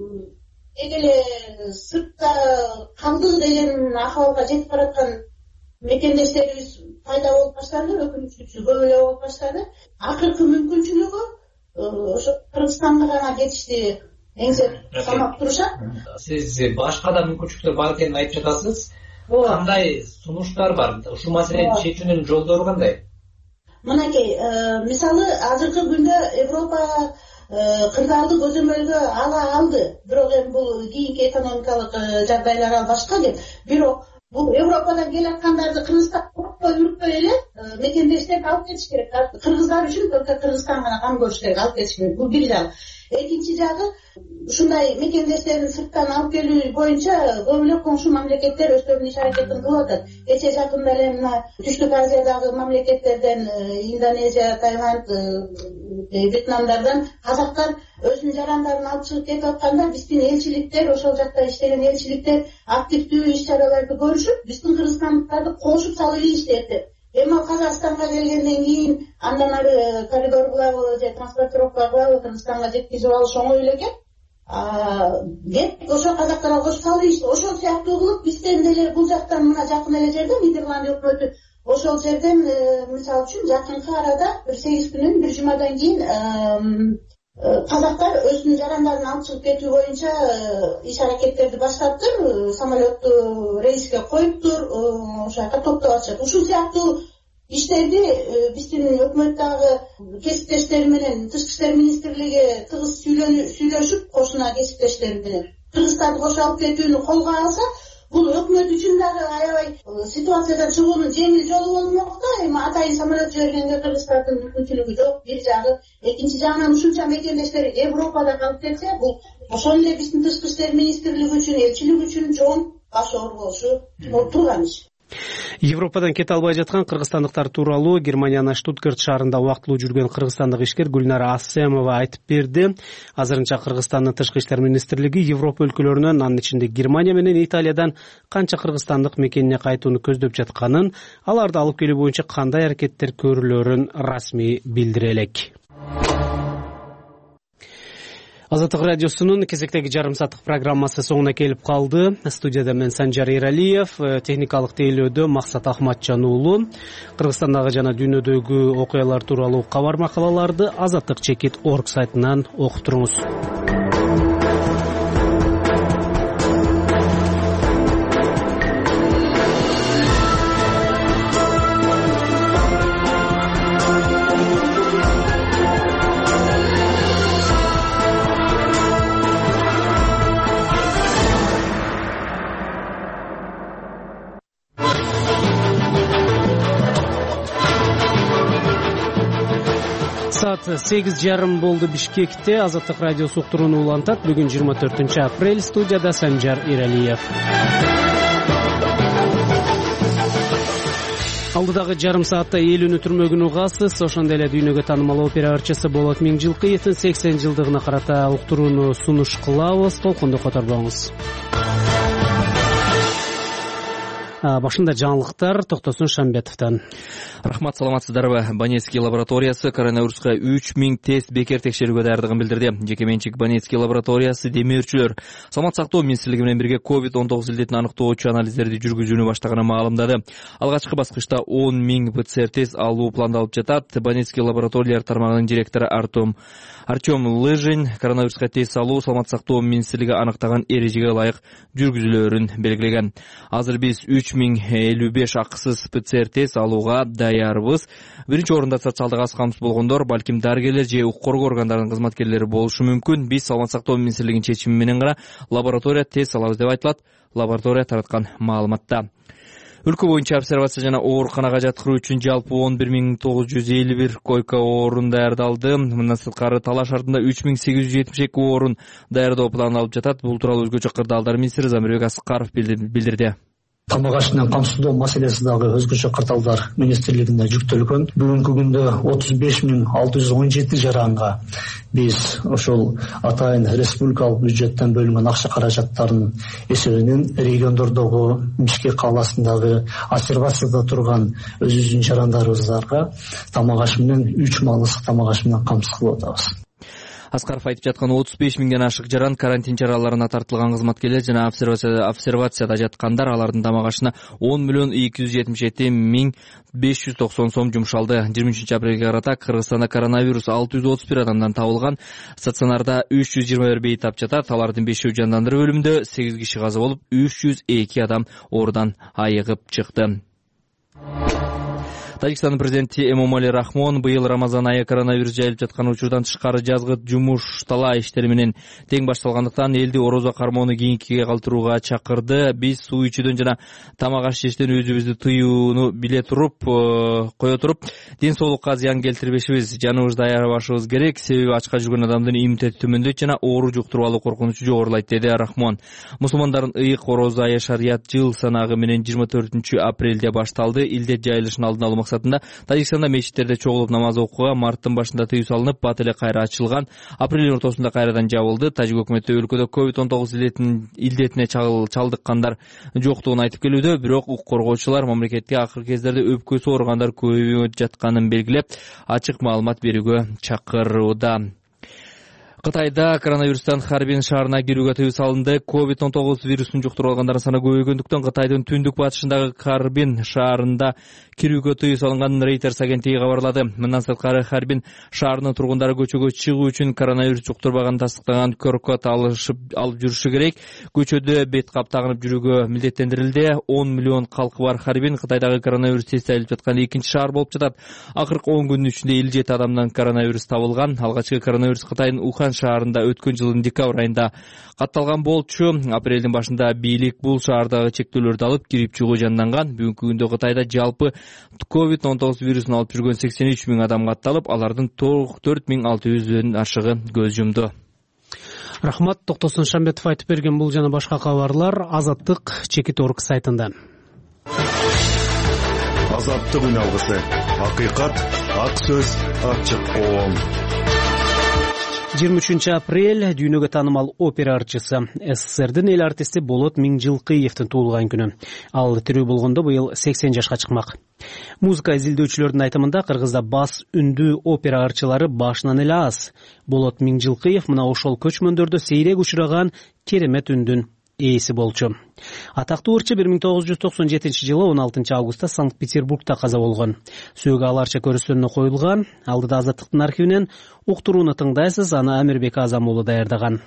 эгеле сыртта калды деген акыбалга жетип бараткан мекендештерибиз пайда болуп баштады, өкүнүчтүүсү көп эле болуп баштады. Акыркы мүмкүнчүлүгү ошо Кыргызстанга гана кетишти эңсеп санап турушат. Сиз башка да мүмкүнчүлүктөр бар экенин айтып жатасыз. Кандай сунуштар бар? Ушул маселени чечүүнүн жолдору кандай? Мынакей, мисалы азыркы күндө Европа кырдаалды көзөмөлгө ала алды. Бирок эми бул кийинки экономикалык жагдайлар ал башка деп. Бирок бул Европадан келаткандарды Кыргызстанга үрүкпөй эле мекендештерди алып кетиш керек. Кыргыздар үчүн только Кыргызстан гана кам көрүш керек, алып кетиш керек. Бул бир жагы. Экинчи жагы, ушундай мекендештердин сырттан алып келүү боюнча көп эле коңшу мамлекеттер өздөрүнүн иш аракетин кылып атат. Кече жакында эле мына Түштүк Азиядагы мамлекеттерден, Индонезия, Таиланд, Вьетнамдардан казактар өзүнүн жарандарын алып чыгып кетип атканда, биздин элчиликтер, ошол жакта иштеген элчиликтер активдүү иш-чараларды көрүшүп, биздин кыргызстандыктарды кошуп салып иштетти. Эми ал Казакстанга келгенден кийин андан ары коридор кылабы же транспортировка кылабы, Кыргызстанга жеткизип алыш оңой эле экен. Деп ошо казактарга кошуп салып ишти. Ошол сыяктуу кылып бизден деле бул жактан мына жакын эле жерде Нидерланд өкмөтү ошол жерден мисалы үчүн жакынкы арада бир 8 күнүн бир жумадан кийин казактар өзүнүн жарандарын алып чыгып кетүү боюнча иш аракеттерди баштаптыр. Самолетту рейске коюптур, ошол жака топтоп атышат. Ушул сыяктуу иштерди биздин өкмөттөгү кесиптештери менен Тышкы иштер министрлиги тыгыз сүйлөшүп, кошуна кесиптештери менен кыргыздарды кошуп алып кетүүнү колго алса, бул өкмөт үчүн дагы аябай ситуациядан чыгуунун жеңил жолу болмок да. Эми атайын самолет жибергенге кыргыздардын мүмкүнчүлүгү жок, бир жагы. Экинчи жагынан ушунча мекендештер Европада калып кетсе, бул ошол эле биздин Тышкы иштер министрлиги үчүн, элчилик үчүн чоң баш оор болушу турган иш. Европадан кете албай жаткан кыргызстандыктар тууралуу Германиянын Штутгарт шаарында убактылуу жүргөн кыргызстандык ишкер Гүлнара Асемова айтып берди. Азырынча Кыргызстандын Тышкы иштер министрлиги Европа өлкөлөрүнөн, анын ичинде Германия менен Италиядан канча кыргызстандык мекенине кайтууну көздөп жатканын, аларды алып келүү боюнча кандай аракеттер көрүлөрүн расмий билдире элек. Азаттык радиосунун кезектеги жарым сааттык программасы соңуна келип калды. Студияда мен Санжар Эралиев, техникалык тейлөөдө Максат Ахматжан уулу. Кыргызстандагы жана дүйнөдөгү окуялар тууралуу кабар макалаларды azattik.org сайтынан окуп туруңуз. Saat 8:30 болду Бишкекте. Азаттык радиосу уктурууну улантат. Бүгүн 24 апрель. Студияда Санжар Эралиев. Алдыдагы жарым саатта элүүнү түрмөгүн угасыз. Ошондой эле дүйнөгө таанымал опера ырчысы Болот Миңжилкыевдин 80 жылдыгына карата уктурууну сунуш кылабыз. Толкунду которбоңуз. Башында жаңылыктар Токтосун Шамбетовдон. Рахмат, саламатсыздарбы? Банецкий лабораториясы коронавируска 3000 тест бекер текшерүүгө даярдыгын билдирди. Жекеменчик Банецкий лабораториясы демөөрчүлөр Саламат сактоо министрлиги менен бирге COVID-19 илдетин аныктоочу анализдерди жүргүзүүнү баштаганын маалымдады. Алгачкы баскычта 10 000 ПЦР тест алуу пландалып жатат. Банецкий лабораториялар тармагынын директору Артем Лыжин коронавируска тест алуу Саламат сактоо министрлиги аныктаган эрежеге ылайык жүргүзүлөөрүн белгилеген. Азыр биз 3055 акысыз ПЦР тест алууга даярбыз. Биринчи орунда социалдык аз камсыз болгондор, балким дарыгерлер же укук коргоо органдарынын кызматкерлери болушу мүмкүн. Биз Саламат сактоо министрлигинин чечими менен гана лаборатория тест алабыз деп айтылат. Лаборатория тараткан маалыматта. Өлкө боюнча обсервация жана ооруканага жаткыруу үчүн жалпы 11951 койка орун даярдалды. Мындан сырткары талаш артында 3872 орун даярдоо планын алып жатат. Бул тууралуу өзгөчө кырдаалдар министри Замирбек Аскаров билдирди. Тамак аш менен камсыздоо маселеси дагы өзгөчө кырдаалдар министрлигине жүктөлгөн. Бүгүнкү күндө 35617 жаранга биз ошол атайын республикалык бюджеттен бөлүнгөн акча каражаттарынын эсебинен региондордогу Бишкек калаасындагы обсервацияда турган өзүбүздүн жарандарыбыздарга тамак аш менен 3 маалысык тамак аш менен камсыз кылып атабыз. Аскаров айтып жаткан 35 миңден ашык жаран карантин чараларына тартылган кызматкерлер жана обсервацияда жаткандар, алардын тамак ашына 10,277,590 сом жумшалды. 23 апрелге карата Кыргызстанда коронавирус 631 адамдан табылган. Стационарда 321 бейтап жатат. Алардын 5-өө жандандыруу бөлүмүндө 8 киши каза болуп, 302 адам оорудан айыгып чыкты. Тажикстандын президенти Эмомали Рахмон быйыл Рамазан айы коронавирус жайылып жаткан учурдан тышкары жазгы жумуштала иштери менен тең башталгандыктан элди орозо кармоону кийинкиге калтырууга чакырды. Биз суу ичүүдөн жана тамак аш жешден өзүбүздү тыюуну кое туруп, ден соолукка зыян келтирбешибиз, жаныбызды аябашыбыз керек. Себеби ачка жүргөн адамдын иммунитети төмөндөйт жана оору жуктуруп алуу коркунучу жогорулайт, деди Рахмон. Мусулмандардын ыйык орозо айы шарият жыл санагы менен 24 апрелде башталды. Илдет жайылышын алдын алуу максатында Тажикстанда мечиттерде чогулуп намаз окууга марттын башында тыюу салынып, бат эле кайра ачылган. Апрелдин ортосунда кайрадан жабылды. Тажик өкмөтү өлкөдө COVID-19 илдетине чалдыккандар жоктугун айтып келүүдө, бирок укук коргоочулар мамлекетке акыркы кездерде өпкөсү ооругандар көбөйүп жатканын белгилеп, ачык маалымат берүүгө чакырууда. Кытайда коронавирустан Харбин шаарына кирүүгө тыюу салынды. COVID-19 вирусун жуктуруп алгандардын саны көбөйгөндүктөн Кытайдын түндүк батышындагы Харбин шаарында кирүүгө тыюу салынганын Reuters агенттиги кабарлады. Мындан сырткары Харбин шаарынын тургундары көчөгө чыгуу үчүн коронавирус жуктурбаганын тастыктаган QR-код алып жүрүшү керек. Көчөдө бет кап тагынып жүрүүгө милдеттендирилди. 10 миллион калкы бар Харбин Кытайдагы коронавирус тести алып жаткан экинчи шаар болуп жатат. Акыркы 10 күндүн ичинде 57 адамдан коронавирус табылган. Алгачкы коронавирус Кытайдын Ухан шаарында өткөн жылдын декабрь айында катталган болчу. Апрелдин башында бийлик бул шаардагы чектөөлөрдү алып, кирип чыгуу жанданган. Бүгүнкү күндө Кытайда жалпы COVID-19 вирусун алып жүргөн 83 миң адам катталып, алардын 4600дөн ашыгы көз жумду. Рахмат. Токтосун Шамбетов айтып берген бул жана башка кабарлар azattik.org сайтында. Азаттык үн алгысы. Акыйкат, ак сөз, ачык коом. 23 апрель дүйнөгө таанымал опера ырчысы СССРдин эл артисти Болот Миңжилкыевдин туулган күнү. Ал тирүү болгондо быйыл 80 жашка чыкмак. Музыка изилдөөчүлөрдүн айтымында Кыргызда бас үндүү опера ырчылары башынан эле аз. Болот Миңжилкыев мына ошол көчмөндөрдө сейрек учураган керемет үндүн ээси болчу. Атактуу ырчы 1997-жылы 16 августта Санкт-Петербургда каза болгон. Сөөгү аларча көрүстөнүнө коюлган. Алдыда Азаттыктын архивинен уктурууну тыңдайсыз, аны Амирбек Азам уулу даярдаган.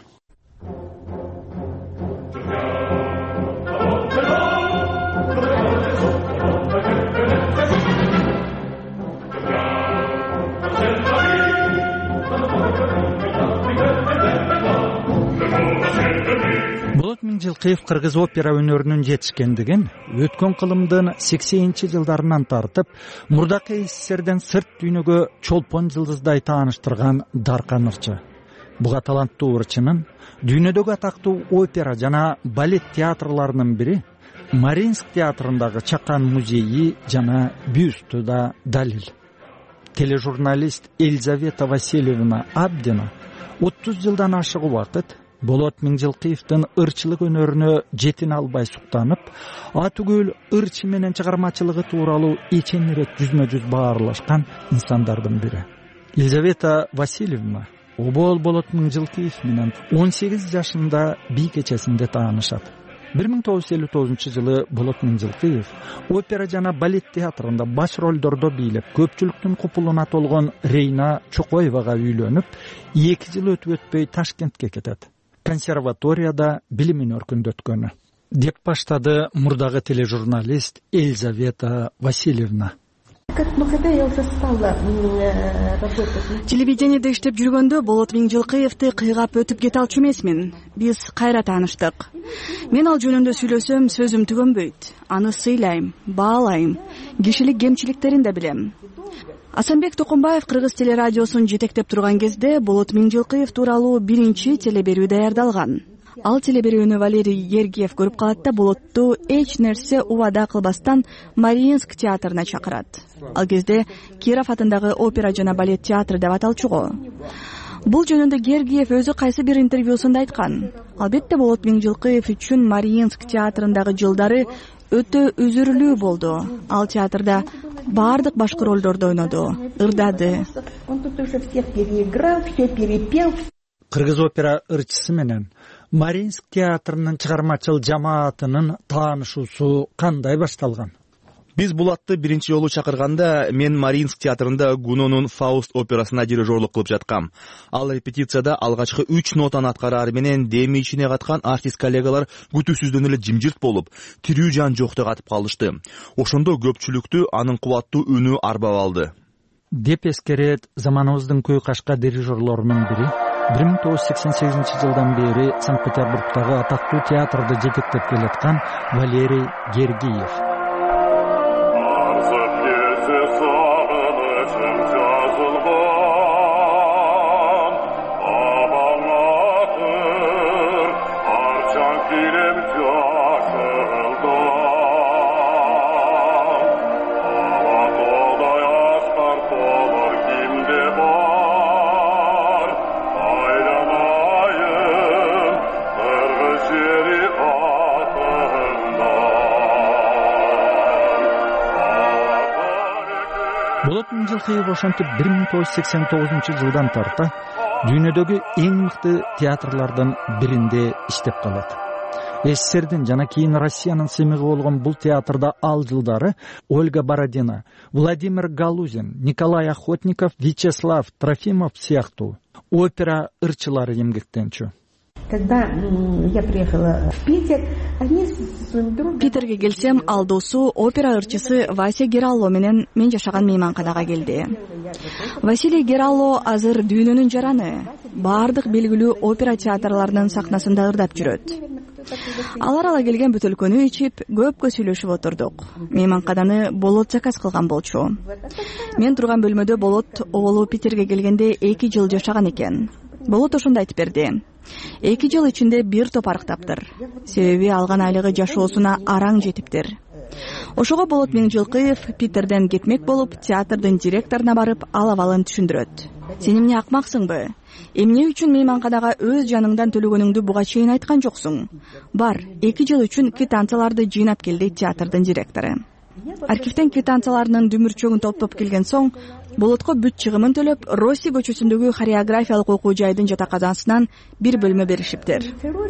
Болот Миңжилкыев кыргыз опера өнөрүнүн жетишкендигин өткөн кылымдын 80-жылдарынан тартып, мурдакы СССРден сырт дүйнөгө чолпон жылдыздай тааныштырган даркан ырчы. Буга таланттуу ырчынын дүйнөдөгү атактуу опера жана балет театрларынын бири Мариинск театрындагы Чакан музейи жана бюсту да далил. Тележурналист Елизавета Васильевна Абдина 30 жылдан ашык убакыт Болот Миңжилкыевдин ырчылык өнөрүнө жетине албай суктанып, атүгүл ырчы менен чыгармачылыгы тууралуу иченирээк жүзмө-жүз баарлашкан инсандардын бири. Елизавета Васильевна обол Болот Миңжилкыев менен 18 жашында бий кечесинде таанышат. 1959-жылы Болот Миңжилкыев опера жана балет театрында баш ролдордо бийлеп, көпчүлүктүн купулуна толгон Рейна Чокоевага үйлөнүп, 2 жыл өтпөй Ташкентке кетет. Консерваторияда билимин өркүндөткөнү, деп баштады мурдагы тележурналист Елизавета Васильевна. Телевидениеде иштеп жүргөндө Болот Миңжилкыевди кыйгап өтүп кете алчу эмесмин. Биз кайра тааныштык. Мен ал жөнүндө сүйлөсөм, сөзүм түгөнбөйт. Аны сыйлайм, баалайм, кишилик кемчиликтерин да билем. Асанбек Токумбаев Кыргыз телерадиосун жетектеп турган кезде Болот Миңжилкыев тууралуу биринчи телеберүү даярдалган. Ал телеберүүнү Валерий Гергиев көрүп калат да Болотту эч нерсе убада кылбастан Мариинск театрына чакырат. Ал кезде Киров атындагы опера жана балет театры деп аталчуго. Бул жөнүндө Гергиев өзү кайсы бир интервьюсунда айткан. Албетте Болот Миңжилкыев үчүн Мариинск театрындагы жылдары өтө үзүрүлүү болду. Ал театрда бардык башкы ролдорду ойноду, ырдады. Кыргыз опера ырчысы менен Мариинск театрынын чыгармачыл жамаатынын таанышуусу кандай башталган? Биз Булатты биринчи жолу чакырганда мен Мариинск театрында Гунонун Фауст операсына дирижерлук кылып жаткам. Ал репетицияда алгачкы 3 нотаны аткараар менен деми ичине каткан артист коллегалар күтүүсүздөн эле жымжырт болуп, тирүү жан жоктой катып калышты. Ошондо көпчүлүктү анын кубаттуу үнү арбап алды. Деп эскерет заманыбыздын көй кашка дирижерлорунун бири 1988-жылдан бери Санкт-Петербургдагы атактуу театрды жетектеп келаткан Валерий Гергиев. Болот Миңжилкыев ошентип 1989-жылдан тарта дүйнөдөгү эң мыкты театрлардын биринде иштеп калат. СССРдин жана кийин Россиянын сыймыгы болгон бул театрда ал жылдары Ольга Бородина, Владимир Галузин, Николай Охотников, Вячеслав Трофимов сыяктуу опера ырчылары эмгектенчү. Когда я приехала в Питер, они с другом... Питерге келсем, ал досу опера ырчысы Вася Гералло менен мен жашаган мейманканага келди. Василий Гералло азыр дүйнөнүн жараны, бардык белгилүү опера театрларынын сахнасында ырдап жүрөт. Алар ала келген бөтөлкөнү ичип, көпкө сүйлөшүп отурдук. Мейманкананы Болот заказ кылган болчу. Мен турган бөлмөдө Болот оголу Питерге келгенде 2 жыл жашаган экен. Болот ошондой айтып берди. 2 жыл ичинде бир топ арыктаптыр. Себеби алган айлыгы жашоосуна араң жетиптир. Ошого Болот Миңжилкыев Питерден кетмек болуп, театрдын директоруна барып, ал абалын түшүндүрөт. Сен эмне акмаксыңбы? Эмне үчүн мейманканага өз жаныңдан төлөгөнүңдү буга чейин айткан жоксуң? Бар, 2 жыл үчүн квитанцияларды жыйнап кел, дейт театрдын директору. Архивден квитанцияларынын дүмүрчөгүн топтоп келген соң, Болотко бүт чыгымын төлөп, Росси көчөсүндөгү хореографиялык окуу жайдын жатаканасынан бир бөлмө беришиптир.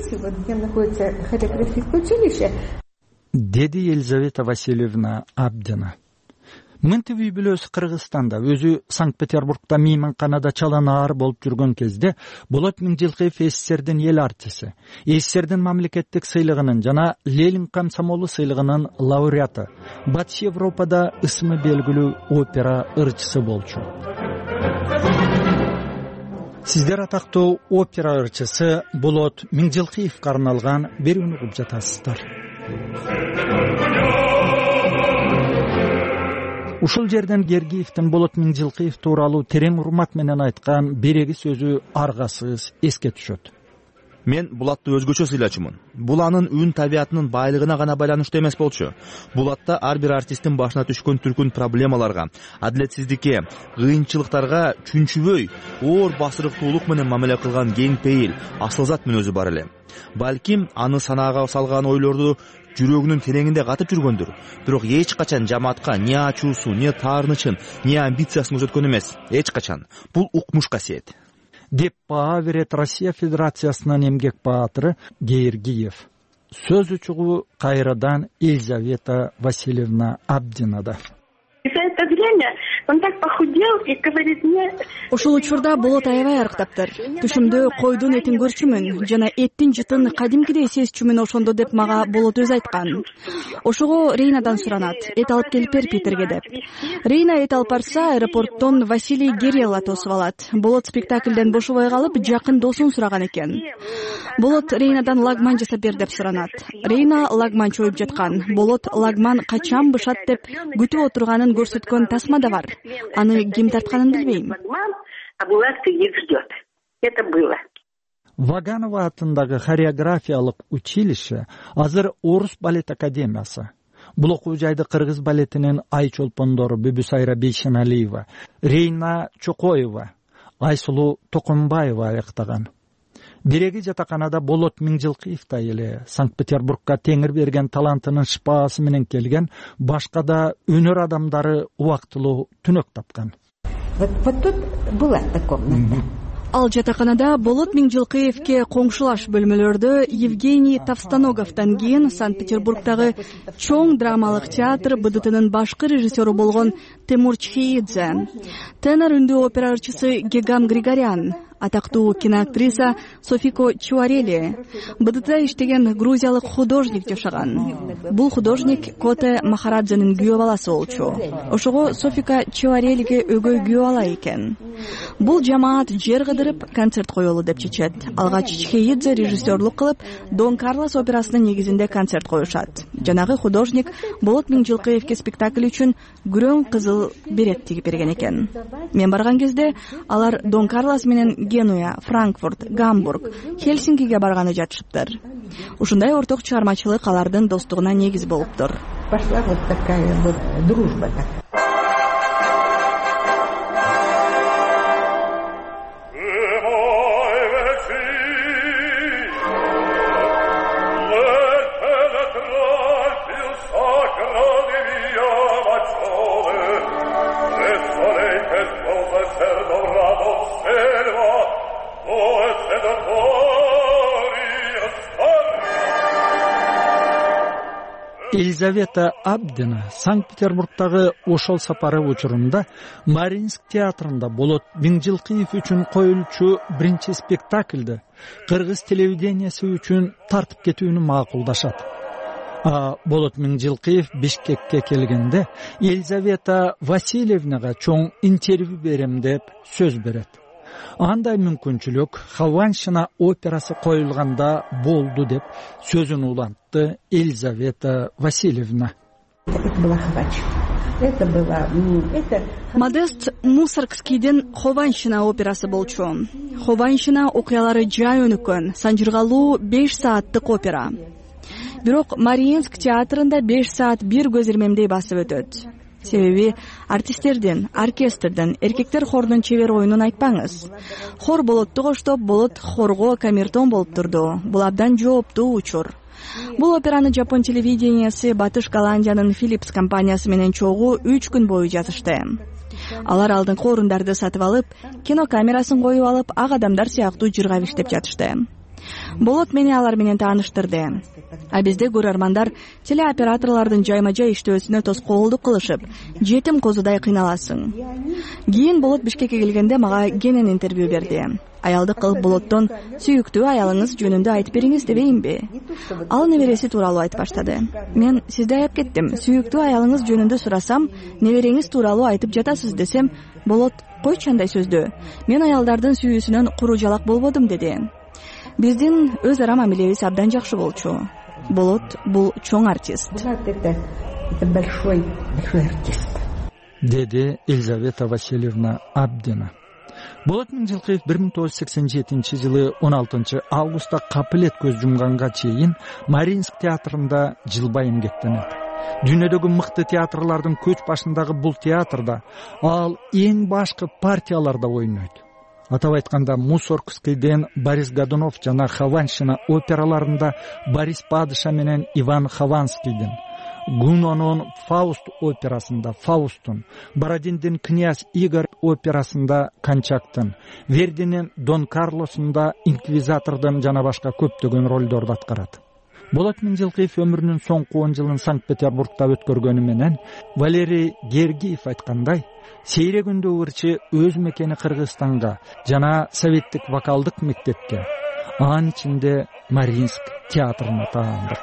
Деди Елизавета Васильевна Абдина. Мынтип үй бүлөсү Кыргызстанда, өзү Санкт-Петербургда мейманканада чаланаар болуп жүргөн кезде Болот Миңжилкыев СССРдин эл артиси, СССРдин мамлекеттик сыйлыгынын жана Ленин комсомолу сыйлыгынын лауреаты, Батыш Европада ысымы белгилүү опера ырчысы болчу. Сиздер атактуу опера ырчысы Болот Миңжилкыевге арналган берүүнү угуп жатасыздар. Ушул жерден Гергиевдин Болот Миңжилкыев тууралуу терең урмат менен айткан береги сөзү аргасыз эске түшөт. Мен булатты өзгөчө сыйлачумун. Бул анын үн табиятынын байлыгына гана байланыштуу эмес болчу. Булатта ар бир артисттин башына түшкөн түркүн проблемаларга, адилетсиздикке, кыйынчылыктарга чүнчүбөй, оор басырыктуулук менен мамиле кылган кең пейил, асыл зат мүнөзү бар эле. Балким аны санаага салган ойлорду жүрөгүнүн тереңинде катып жүргөндүр. Бирок эч качан жамаатка не ачуусу, не таарынычын, не амбициясын көрсөткөн эмес. Эч качан. Бул укмуш касиет. Деп баа берет Россия Федерациясынын эмгек баатыры Гергиев. Сөз учугу кайрадан Елизавета Васильевна Абдинада. Он так похудел и говорит мне... Ошол учурда Болот аябай арыктаптыр. Түшүмдө койдун этин көрчүмүн жана эттин жытын кадимкидей сезчүмүн ошондо деп мага Болот өзү айткан. Ошого Рейнадан суранат, эт алып келип бер Питерге деп. Рейна эт алып барса, аэропорттон Василий Герелла тосуп алат. Болот спектакльден бошобой калып, жакын досун сураган экен. Болот Рейнадан лагман жасап бер деп суранат. Рейна лагман чоюп жаткан. Болот лагман качан бышат деп күтүп отурганын көрсөткөн тасма да бар. Аны ким тартканын билбейм. Ваганова атындагы хореографиялык училище азыр Орус балет академиясы. Бул окуу жайды кыргыз балетинин ай чолпондору Бүбүсайра Бейшеналиева, Рейна Чокоева, Айсулуу Токонбаева аяктаган. Биреги жатаканада Болот Миңжилкыев да эле Санкт-Петербургка теңир берген талантынын шпаасы менен келген башка да өнөр адамдары убактылуу түнөк тапкан. Вот тут была эта комната. Ал жатаканада Болот Миңжилкыевке коңшулаш бөлмөлөрдө Евгений Товстоноговдон кийин Санкт-Петербургдагы чоң драмалык театр БДТнын башкы режиссеру болгон Темур Чхеидзе, тенор үндүү опера ырчысы Гегам Григорян, атактуу киноактриса Софико Чуарели, БДТда иштеген грузиялык художник жашаган. Бул художник Коте Махарадзенин күйөө баласы болчу. Ошого Софика Чуарелиге өгөй күйөө бала экен. Бул жамаат жер кыдырып концерт коелу деп чечет. Алгач Чхеидзе режиссерлук кылып, Дон Карлос операсынын негизинде концерт коюшат. Жанагы художник Болот Миңжилкыевке спектакль үчүн күрөң кызыл берет тигип берген экен. Мен барган кезде алар Дон Карлос менен Генуя, Франкфурт, Гамбург, Хельсинкиге барганы жатышыптыр. Ушундай орток чыгармачылык алардын достугуна негиз болуптур. Пошла вот такая вот дружба. Елизавета Абдина Санкт-Петербургдагы ошол сапары учурунда Мариинск театрында Болот Миңжилкыев үчүн коюлчу биринчи спектакльди кыргыз телевидениясы үчүн тартып кетүүнү макулдашат. Болот Миңжилкыев Бишкекке келгенде Елизавета Васильевнага чоң интервью берем деп сөз берет. Андай мүмкүнчүлүк Хованщина операсы коюлганда болду деп сөзүн улантты Елизавета Васильевна. Модест Мусоргскийдин Хованщина операсы болчу. Хованщина окуялары жай өнүккөн, санжыргалуу 5 сааттык опера. Бирок Мариинск театрында 5 саат бир көз ирмемдей басып өтөт. Себеби артисттердин, оркестрдин, эркектер хорунун чебер оюнун айтпаңыз. Хор болотту коштоп, болот хорго камертон болуп турду. Бул абдан жооптуу учур. Бул операны Жапон телевидениясы Батыш Голландиянын Philips компаниясы менен чогуу 3 күн бою жазышты. Алар алдыңкы орундарды сатып алып, кино камерасын коюп алып, ак адамдар сыяктуу жыргап иштеп жатышты. Болот мени алар менен тааныштырды. А бизде көрөрмандар телеоператорлордун жайма-жай иштөөсүнө тоскоолдук кылышып, жетим козудай кыйналасың. Кийин Болот Бишкекке келгенде мага кенен интервью берди. Аялдык кылып Болоттон сүйүктүү аялыңыз жөнүндө айтып бериңиз дебейинби? Ал небереси тууралуу айтып баштады. Мен сизди аяп кеттим. Сүйүктүү аялыңыз жөнүндө сурасам, небереңиз тууралуу айтып жатасыз десем, Болот койчу андай сөздү. Мен аялдардын сүйүүсүнөн куру жалак болбодум деди. Биздин өз ара мамилебиз абдан жакшы болчу. Болот бул чоң артист. Большой артист. Деди Елизавета Васильевна Абдина. Болот Миңжилкыев 1987 жылы 16 августта капылет көз жумганга чейин Мариинск театрында жылбай эмгектенет. Дүйнөдөгү мыкты театрлардын көч башындагы бул театрда ал эң башкы партияларда ойнойт. Атап айтканда Мусоргскийден Борис Годунов жана Хованщина операларында Борис Падыша менен Иван Хованскийдин, Гунонун Фауст операсында Фаустун, Бородиндин Князь Игорь операсында Кончактын, Вердинин Дон Карлосунда Инквизатордун жана башка көптөгөн ролдорду аткарат. Болот Миңжилкыев өмүрүнүн соңку 10 жылын Санкт-Петербургда өткөргөнү менен Валерий Гергиев айткандай, сейрегүндө ырчы өз мекени Кыргызстанга жана советтик вокалдык мектепке, анын ичинде Мариинск театрына таандык.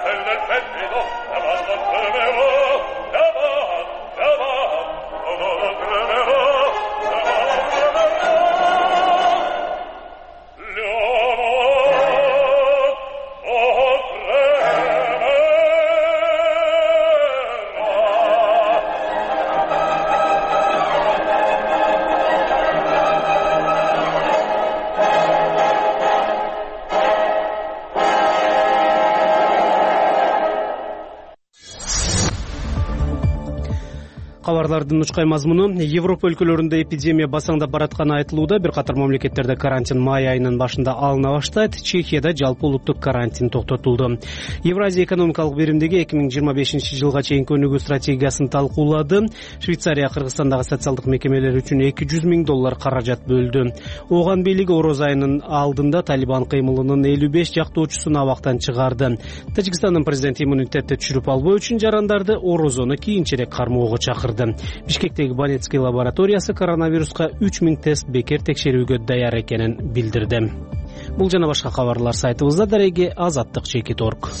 Кабарлардын учкай мазмуну: Европа өлкөлөрүндө эпидемия басаңдап баратканы айтылууда. Бир катар мамлекеттерде карантин май айынын башында алына баштайт. Чехияда жалпы улуттук карантин токтотулду. Евразия экономикалык биримдиги 2025 жылга чейинки өнүгүү стратегиясын талкуулады. Швейцария Кыргызстандагы социалдык мекемелер үчүн $200,000 каражат бөлдү. Ооган бийлиги Ороз айынын алдында Талибан кыймылынын 55 жактоочусун абактан чыгарды. Тажикстандын президенти иммунитетти түшүрүп албоо үчүн жарандарды Орозону кийинчерээк кармоого чакырды. Бишкектеги Банецкий лабораториясы коронавируска 3000 тест бекер текшерүүгө даяр экенин билдирди. Бул жана башка кабарлар сайтыбызда. Дареги Азаттык Чекит.орг.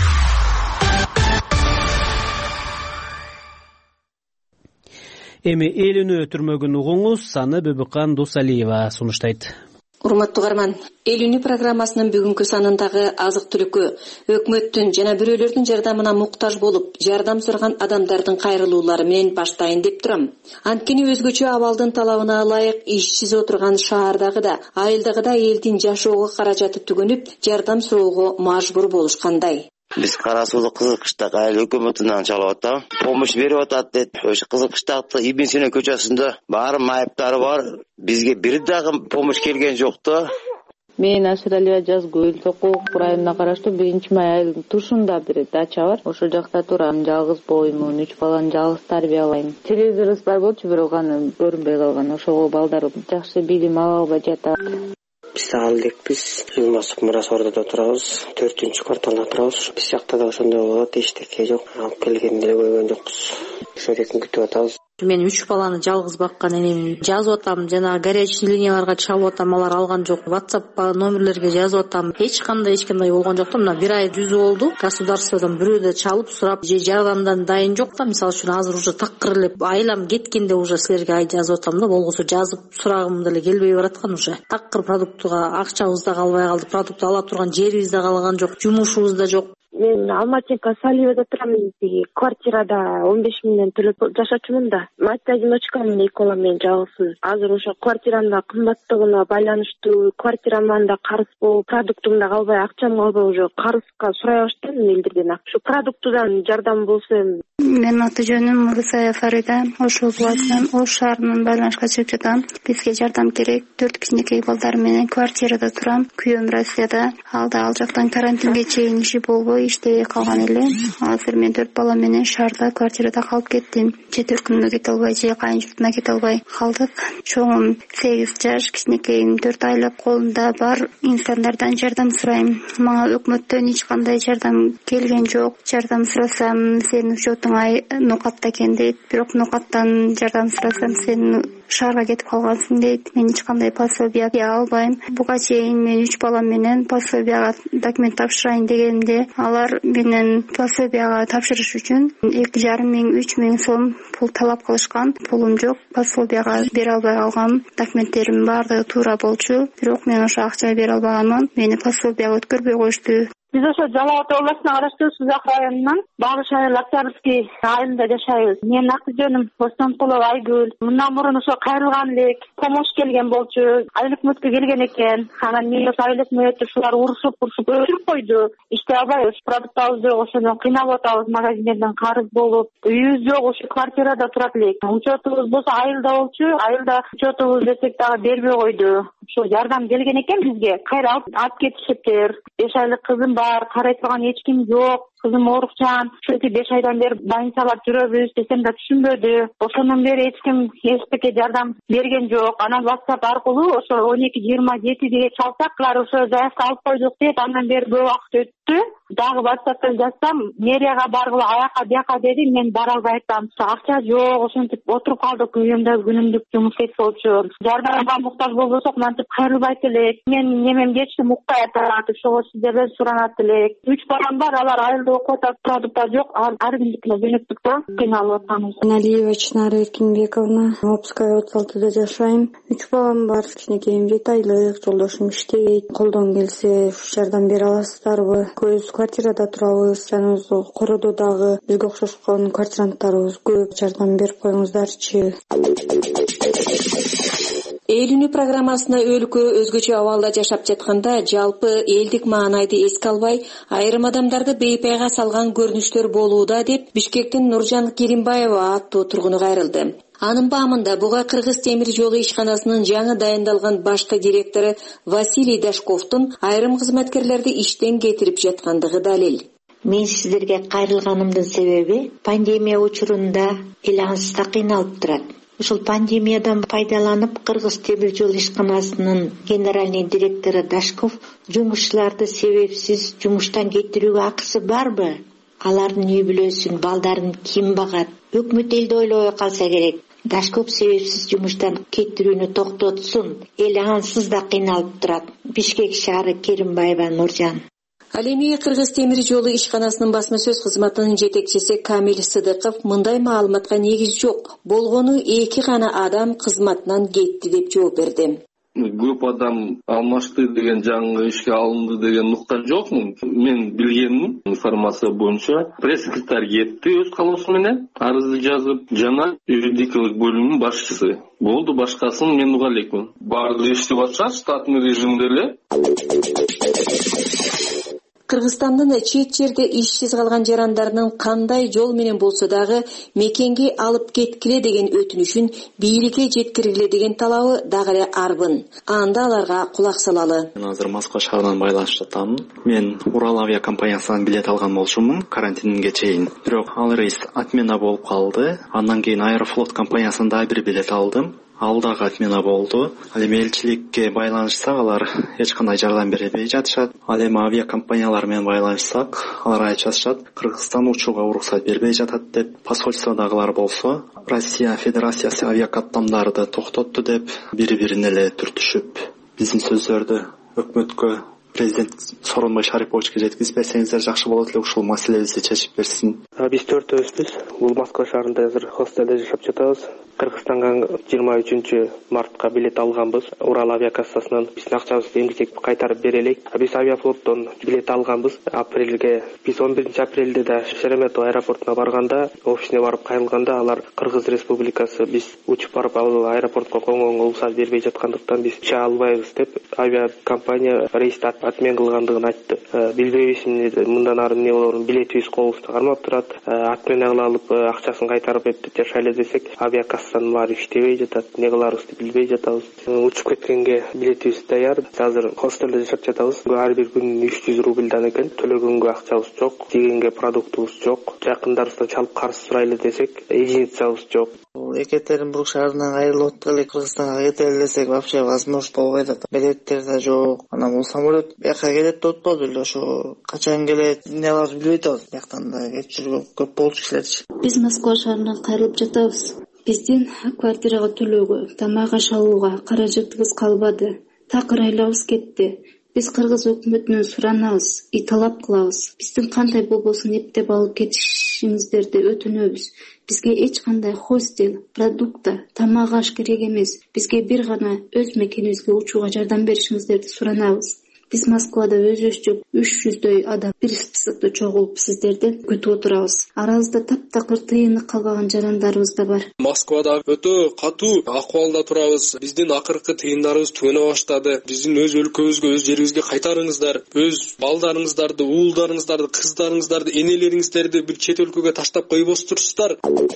Эми эл үнү өтүрмөгүн угуңуз. Саны Бөбүкан Дусалиева сунуштайт. Урматтуу угарман, эл үнү программасынын бүгүнкү санындагы азык-түлүккө өкмөттүн жана бирөөлөрдүн жардамына муктаж болуп, жардам сураган адамдардын кайрылуулары менен баштайын деп турам. Анткени өзгөчө абалдын талабына ылайык ишсиз отурган шаардагы да, айылдагы да элдин жашоого каражаты түгөнүп, жардам суроого мажбур болушкандай. Биз Кара Суулуу Кызылкыштак айыл өкмөтүнөн чалып атам. Помощь берип атат дейт. Ошо Кызылкыштакты Ибн Сина көчөсүндө баары майыптары бар. Бизге бир дагы помощь келген жок да. Мен Асыралия Жазгүл Токок районуна караштуу 1-май айылынын тушунда бир дача бар. Ошол жакта турам, жалгыз боюмун, 3 баланы жалгыз тарбиялайм. Телевизорубуз бар болчу, бирок аны көрүнбөй калган. Ошого балдар жакшы билим ала албай жатат. Биз албекпиз. Юлмасов Мурас ордодо турабыз. 4-кварталда турабыз. Биз жакта да ошондой болот, эчтеке жок. Алып келгенди эле көргөн жокпуз. Ошол күтүп атабыз. Мен 3 баланы жалгыз баккан энем. Жазып атам, жана горячий линияларга чалып атам, алар алган жок. WhatsApp номерлерге жазып атам. Эч кандай болгон жок да. Мына 1 ай жүзү болду. Государстводон бирөөдө чалып сурап, же жардамдан дайын жок да. Мисалы үчүн азыр уже такыр эле айлам кеткенде уже силерге жазып атам да. Болгосо жазып сурагым деле келбей бараткан уже. Такыр продуктуга акчабыз да калбай калды. Продукт ала турган жерибиз да калган жок. Жумушубуз да жок. Мен Алматинка Салиевада турам. Квартирада 15 миңден төлөп жашачумун да. Мать одиночка менен 2 балам менен жалгызбыз. Азыр ошо квартиранын кымбаттыгына байланыштуу квартираман да карыз болуп, продуктумду да албай, акчамды албай уже карызга сурай баштадым элдерден. Ушу продуктудан жардам болсо. Менин аты жөнүм Мурзая Фарида. Ош областынан Ош шаарынан байланышка чыгып жатам. Бизге жардам керек. 4 кичинекей балдар менен квартирада турам. Күйөөм Россияда. Ал жактан карантинге чейин иши болбой иштебей калган эле. Азыр мен 4 бала менен шаарда квартирада калып кеттим. Чет өлкөмө кете албай, же кайын журтуна кете албай калдык. Чоңум 8 жаш, кичинекейим 4 айлык, колумда бар. Инсандардан жардам сурайм. Мага өкмөттөн эч кандай жардам келген жок. Жардам сурасам, сенин учетуңа нокатта экен дейт. Бирок нокаттан жардам сурасам, сен шаарга кетип калгансың дейт. Мен эч кандай пособие албайм. Буга чейин мен 3 балам менен пособияга документ тапшырайын дегенде, алар менен пособияга тапшырыш үчүн 2,5 миң, 3 миң сом пул талап кылышкан. Пулум жок, пособияга бере албай калгам. Документтерим баардыгы туура болчу, бирок мен ошо акча бере албаганмын. Мени пособияга өткөрбөй коюшту. Биз ошо Жалал Ата областына караштуу Сузак районунан Багыш айыл Октябрьский айылында жашайбыз. Менин аты жөнүм Бостонкулова Айгүл. Мындан мурун ошо кайрылган элек помощь келген болчу. Айлык мөткө келген экен. Анан мен ошо айлык мөттү шулар урушуп өчүрүп койду. Иштей албайбыз. Продуктабыз жок, ошондон кыйналып атабыз. Магазиндерден карыз болуп, үйүбүз жок, ошо квартирада турат элек. Учетубуз болсо айылда болчу. Айылда учетубуз десек дагы бербей койду. Ошо жардам келген экен бизге. Кайра алып кетишиптир. 5 айлык кызым бар, карай турган эч ким жок. Кызым оорукчан. Ошо 5 айдан бери больницалап жүрөбүз десем да түшүнбөдү. Ошондон бери эч ким эчтеке жардам берген жок. Анан WhatsApp аркылуу ошо 12:27-ге чалсак, алар ошо заявка алып койдук деп, андан бери көп убакыт өттү. Дагы WhatsApp'тан жазсам, мэрияга баргыла, аяка бияка деди, мен бара албай атам. Акча жок, ошентип отуруп калдык, үйүмдө күнүмдүк жумуш кетип болчу. Жардамга муктаж болбосок, мынтип кайрылбайт элек. Мен немем кечти муктай атат, ошого сиздерден суранат элек. 3 балам бар, алар айылда окуп атат, продукта жок, ар күндүкүнө жөнөттүк да, кыйналып атабыз. Налиева Чынар Эркинбековна, Обская 36-да жашайм. 3 балам бар, кичинекейим 7 айлык, жолдошум иштейт. Колдон келсе, жардам бере аласыздарбы? Көз квартирада турабыз, жана кородо дагы бизге окшошкон квартиранттарыбыз көп. Жардам берип коюңуздарчы. Эл үнү программасына өлкө өзгөчө абалда жашап жатканда жалпы элдик маанайды эске албай, айрым адамдарды бейпайга салган көрүнүштөр болууда деп Бишкектин Нуржан Керимбаева аттуу тургуну кайрылды. Анын баамында буга Кыргыз темир жолу ишканасынын жаңы дайындалган башкы директору Василий Дашковдун айрым кызматкерлерди иштен кетирип жаткандыгы далил. Мен сиздерге кайрылганымдын себеби пандемия учурунда эл ансызда кыйналып турат. Ушул пандемиядан пайдаланып Кыргыз темир жол ишканасынын генеральный директору Дашков жумушчуларды себепсиз жумуштан кетирүүгө акысы барбы? Алардын үй бүлөсүн, балдарын ким багат? Өкмөт элди ойлобой калса керек. Дашков себепсиз жумуштан кетирүүнү токтотсун. Эл ансыз да кыйналып турат. Бишкек шаары, Керимбаева Нуржан. Ал эми Кыргыз темир жолу ишканасынын басма сөз кызматынын жетекчиси Камил Сыдыков мындай маалыматка негиз жок. Болгону 2 гана адам кызматынан кетти деп жооп берди. Көп адам алмашты деген жаңы ишке алынды деген уккан жокмун. Мен билгеним информация боюнча пресс-секретарь кетти өз калоосу менен, арызды жазып, жана юридикалык бөлүмүнүн башчысы болду, башкасын мен уга элекмин. Баардыгы иштеп атышат штатный режимде эле. Кыргызстандын чет жерде ишсиз калган жарандарынын кандай жол менен болсо дагы мекенге алып кеткиле деген өтүнүшүн бийликке жеткиргиле деген талабы дагы эле арбын. Анда аларга кулак салалы. Мен азыр Москва шаарынан байланышып жатам. Мен Урал авиакомпаниясынан билет алган болчумун карантинге чейин. Бирок ал рейс отмена болуп калды. Андан кийин Аэрофлот компаниясынан бир билет алдым. Алдагы отмена болду. Ал эми элчиликке байланышсак, алар эч кандай жардам бербей жатышат. Ал эми авиакомпаниялар менен байланышсак, алар айтып жатышат, Кыргызстан учууга уруксат бербей жатат деп. Посольстводагылар болсо, Россия Федерациясы авиакаттамдарды токтотту деп бири-бирине эле түртүшүп, биздин сөздөрдү өкмөткө президент Сооронбай Шариповичке жеткизбесеңиздер жакшы болот эле, ушул маселебизди чечип берсин. Биз 4-өбүз. Бул Москва шаарында азыр хостелде жашап жатабыз. Кыргызстанга 23-мартка билет алганбыз. Урал авиакассасынан биздин акчабызды эмгичек кайтарып берелик. Биз авиафлоттон билет алганбыз. Апрелге биз 11-апрелде да Шереметов аэропортуна барганда, офисине барып кайрылганда алар Кыргыз Республикасы биз учуп барып ал аэропортко коңгонго уруксат бербей жаткандыктан биз уча албайбыз деп авиакомпания рейсти отмен кылгандыгын айтты. Билбейбиз мындан ары эмне болорун, билетибиз колубузда кармап турат. Отмен алып акчасын кайтарып жашайлы десек, авиакассанын баары иштебей жатат. Эмне кыларыбызды билбей жатабыз. Учуп кеткенге билетибиз даяр. Азыр хостелде жашап жатабыз. Ар бир күн 300 рубльдан экен. Төлөгөнгө акчабыз жок, жегенге продуктубуз жок. Жакындарыбыздан чалып карыз сурайлы десек, единицабыз жок. Екатеринбург шаарынан айрылып аткан эле Кыргызстанга кетели десек, вообще возможно болбой атат. Билеттер да жок. Анан бул самолет бияка келет деп атпады эле, ошо качан келет, эмне кылабыз билбей атабыз. Бияктан да кетип жүргөн көп болчу кишилерчи. Биз Москва шаарынан кайрылып жатабыз. Биздин квартирага төлөөгө, тамак аш алууга каражатыбыз калбады. Такыр айлабыз кетти. Биз Кыргыз өкмөтүнөн суранабыз, талап кылабыз. Биздин кандай болбосун эптеп алып кетишиңиздерди өтүнөбүз. Бизге эч кандай хостел, продукта, тамак аш керек эмес. Бизге бир гана өз мекенибизге учууга жардам беришиңиздерди суранабыз. Биз Москвада өзүбүзчө 300дөй адам бир списокто чогулуп сиздерден күтүп отурабыз. Арабызда таптакыр тыйынып калбаган жарандарыбыз да бар. Москвада өтө катуу акыбалда турабыз. Биздин акыркы тыйындарыбыз түгөнө баштады. Биздин өз өлкөбүзгө, өз жерибизге кайтарыңыздар. Өз балдарыңыздарды, уулдарыңыздарды, кыздарыңыздарды, энелериңиздерди бир чет өлкөгө таштап койбостурсуздар.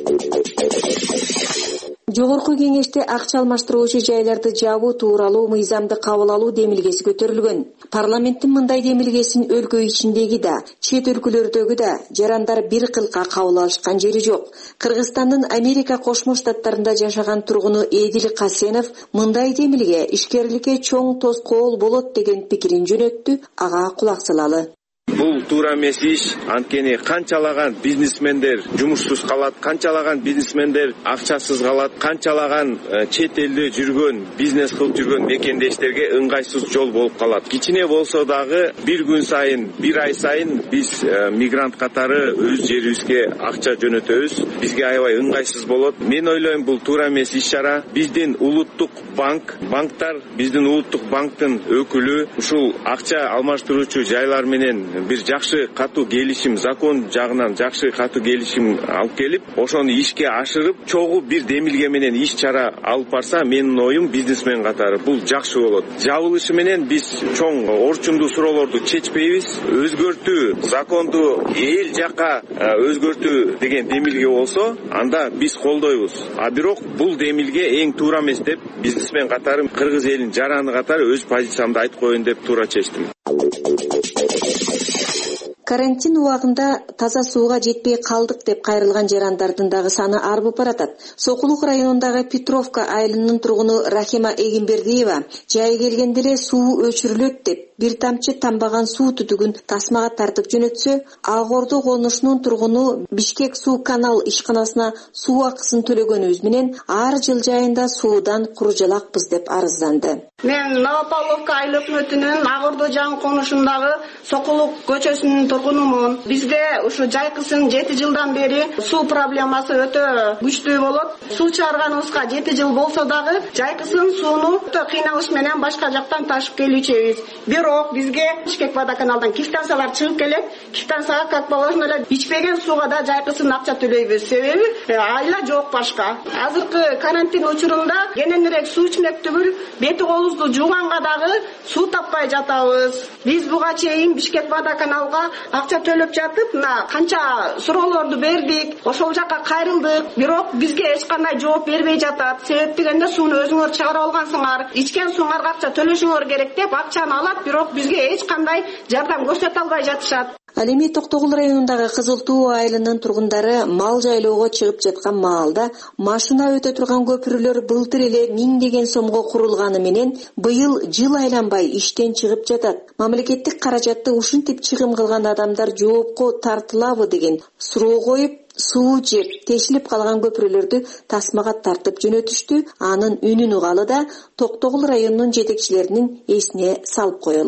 Жогорку кеңеште акча алмаштыруучу жайларды жабуу тууралуу мыйзамды кабыл алуу демилгеси көтөрүлгөн. Парламенттин мындай демилгесин өлкө ичиндеги да, чет өлкөлөрдөгү да жарандар бир кылка кабыл алышкан жери жок. Кыргызстандын Америка Кошмо Штаттарында жашаган тургуну Эдил Касенов мындай демилге ишкерликке чоң тоскоол болот деген пикирин жөнөттү. Ага кулак салалы. Бул туура эмес иш. Анткени канчалаган бизнесмендер жумушсуз калат, канчалаган бизнесмендер акчасыз калат, канчалаган чет элде жүргөн, бизнес кылып жүргөн мекендештерге ыңгайсыз жол болуп калат. Кичине болсо дагы бир күн сайын, бир ай сайын биз мигрант катары өз жерибизге акча жөнөтөбүз. Бизге аябай ыңгайсыз болот. Мен ойлойм, бул туура эмес иш-чара. Биздин улуттук банктар, биздин улуттук банктын өкүлү ушул акча алмаштыруучу жайлар менен бир жакшы катуу келишим, закон жагынан жакшы катуу келишим алып келип, ошону ишке ашырып, чогуу бир демилге менен иш-чара алып барса, менин оюм бизнесмен катары бул жакшы болот. Жабылышы менен биз чоң орчундуу суроолорду чечпейбиз. Өзгөртүү, законду эл жака өзгөртүү деген демилге болсо, анда биз колдойбуз. А бирок бул демилге эң туура эмес деп бизнесмен катары, кыргыз элинин жараны катары өз позициямды айтып коеюн деп туура чечтим. Карантин убагында таза сууга жетпей калдык деп кайрылган жарандардын дагы саны арбып баратат. Сокулук районундагы Петровка айылынын тургуну Рахима Эгимбердиева жай келгенде эле суу өчүрүлөт деп бир тамчы тамбаган суу түтүгүн тасмага тартып жөнөтсө, Ак Ордо конушунун тургуну Бишкек суу канал ишканасына суу акысын төлөгөнүбүз менен ар жыл жайында суудан куржалакпыз деп арызданды. Мен Новополовка айыл өкмөтүнүн Ак Ордо жаңы конушундагы Сокулук көчөсүнүн тургунумун. Бизде ушу жайкысын 7 жылдан бери суу проблемасы өтө күчтүү болот. Суу чыгарганыбызга 7 жыл болсо дагы жайкысын сууну өтө кыйналыш менен башка жактан ташып келүүчүбүз. Бирок бизге Бишкек водоканалдан квитанциялар чыгып келет. Квитанцияга как положено эле ичпеген сууга да жайкысын акча төлөйбүз. Себеби айла жок башка. Азыркы карантин учурунда кененирээк суу ичмек түгүл, бети колубузду жууганга дагы суу таппай жатабыз. Биз буга чейин Бишкек водоканалга акча төлөп жатып, канча суроолорду бердик, ошол жака кайрылдык, бирок бизге эч кандай жооп бербей жатат. Себеп дегенде сууну өзүңөр чыгарып алгансыңар, ичкен сууңарга акча төлөшүңөр керек деп акчаны алат, бирок бизге эч кандай жардам көрсөтө албай жатышат. Ал эми Токтогул районундагы Кызыл Туу айылынын тургундары мал жайлоого чыгып жаткан маалда машина өтө турган көпүрөлөр былтыр эле 1000 сомго курулганы менен быйыл жыл айланбай иштен чыгып жатат. Мамлекеттик каражатты ушинтип чыгым кылган адамдар жоопко тартылабы деген суроо коюп, суу жеп тешилип калган көпүрөлөрдү тасмага тартып жөнөтүштү. Анын үнүн угалы да Токтогул районунун жетекчилеринин эсине салып коелу.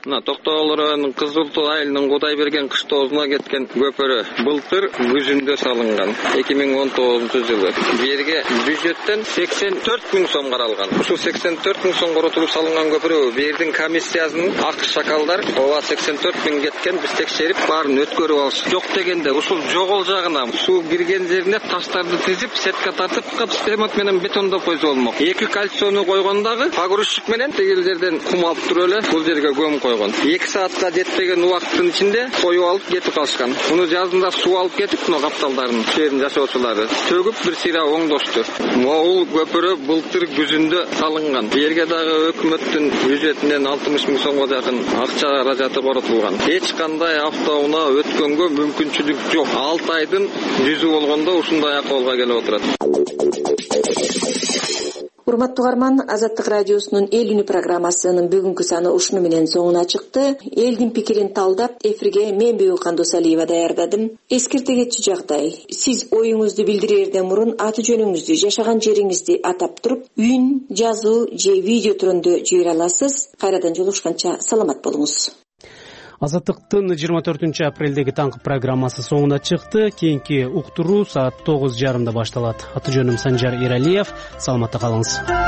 мына Токтогул Кызыл Тоо айылынын Кудайберген кыштоосуна кеткен көпүрө былтыр күзүндө салынган 2019-жылы. Жерге бюджеттен 84 000 сом каралган. Ушул 84 000 сом коротулуп салынган көпүрө бердин комиссиясынын ак шакалдар ооба 84 000 кеткен, биз текшерип баарын өткөрүп алышты. Жок дегенде ушул жогол жагына суу кирген жерине таштарды тизип, сетка тартып, цемент менен бетондоп койсо болмок. 2 кольцону койгондагы погрузчик менен тигил жерден кум алып туруп эле бул жерге көмүп койгон. 2 саатка жетпеген убакыттын ичинде коюп алып кетип калышкан. Муну жазында суу алып кетип, мына капталдарын жерин жашоочулары төгүп бир сыйра оңдошту. Бул көпүрө былтыр күзүндө салынган. Жерге дагы өкмөттүн бюджетинен 60 000 сомго жакын акча каражаты коротулган. Эч кандай автоунаа өткөнгө мүмкүнчүлүк жок. 6 айдын жүзү болгондо ушундай акыбалга келип отурат. Урматтуу угарман, Азаттык радиосунун Эл үнү программасынын бүгүнкү саны ушуну менен соңуна чыкты. Элдин пикирин талдап, эфирге мен Бибү Кандосалиева даярдадым. Эскерте кетчү жагдай. Сиз оюңузду билдирерден мурун аты жөнүңүздү, жашаган жериңизди атап туруп, үн, жазуу же видео түрүндө жибере аласыз. Кайрадан жолугушканча саламат болуңуз. Азаттыктын 24 апрелдеги таңкы программасы соңуна чыкты. Кийинки уктуруу саат 9:30 башталат. Аты жөнүм Санжар Эралиев. Саламатта калыңыз.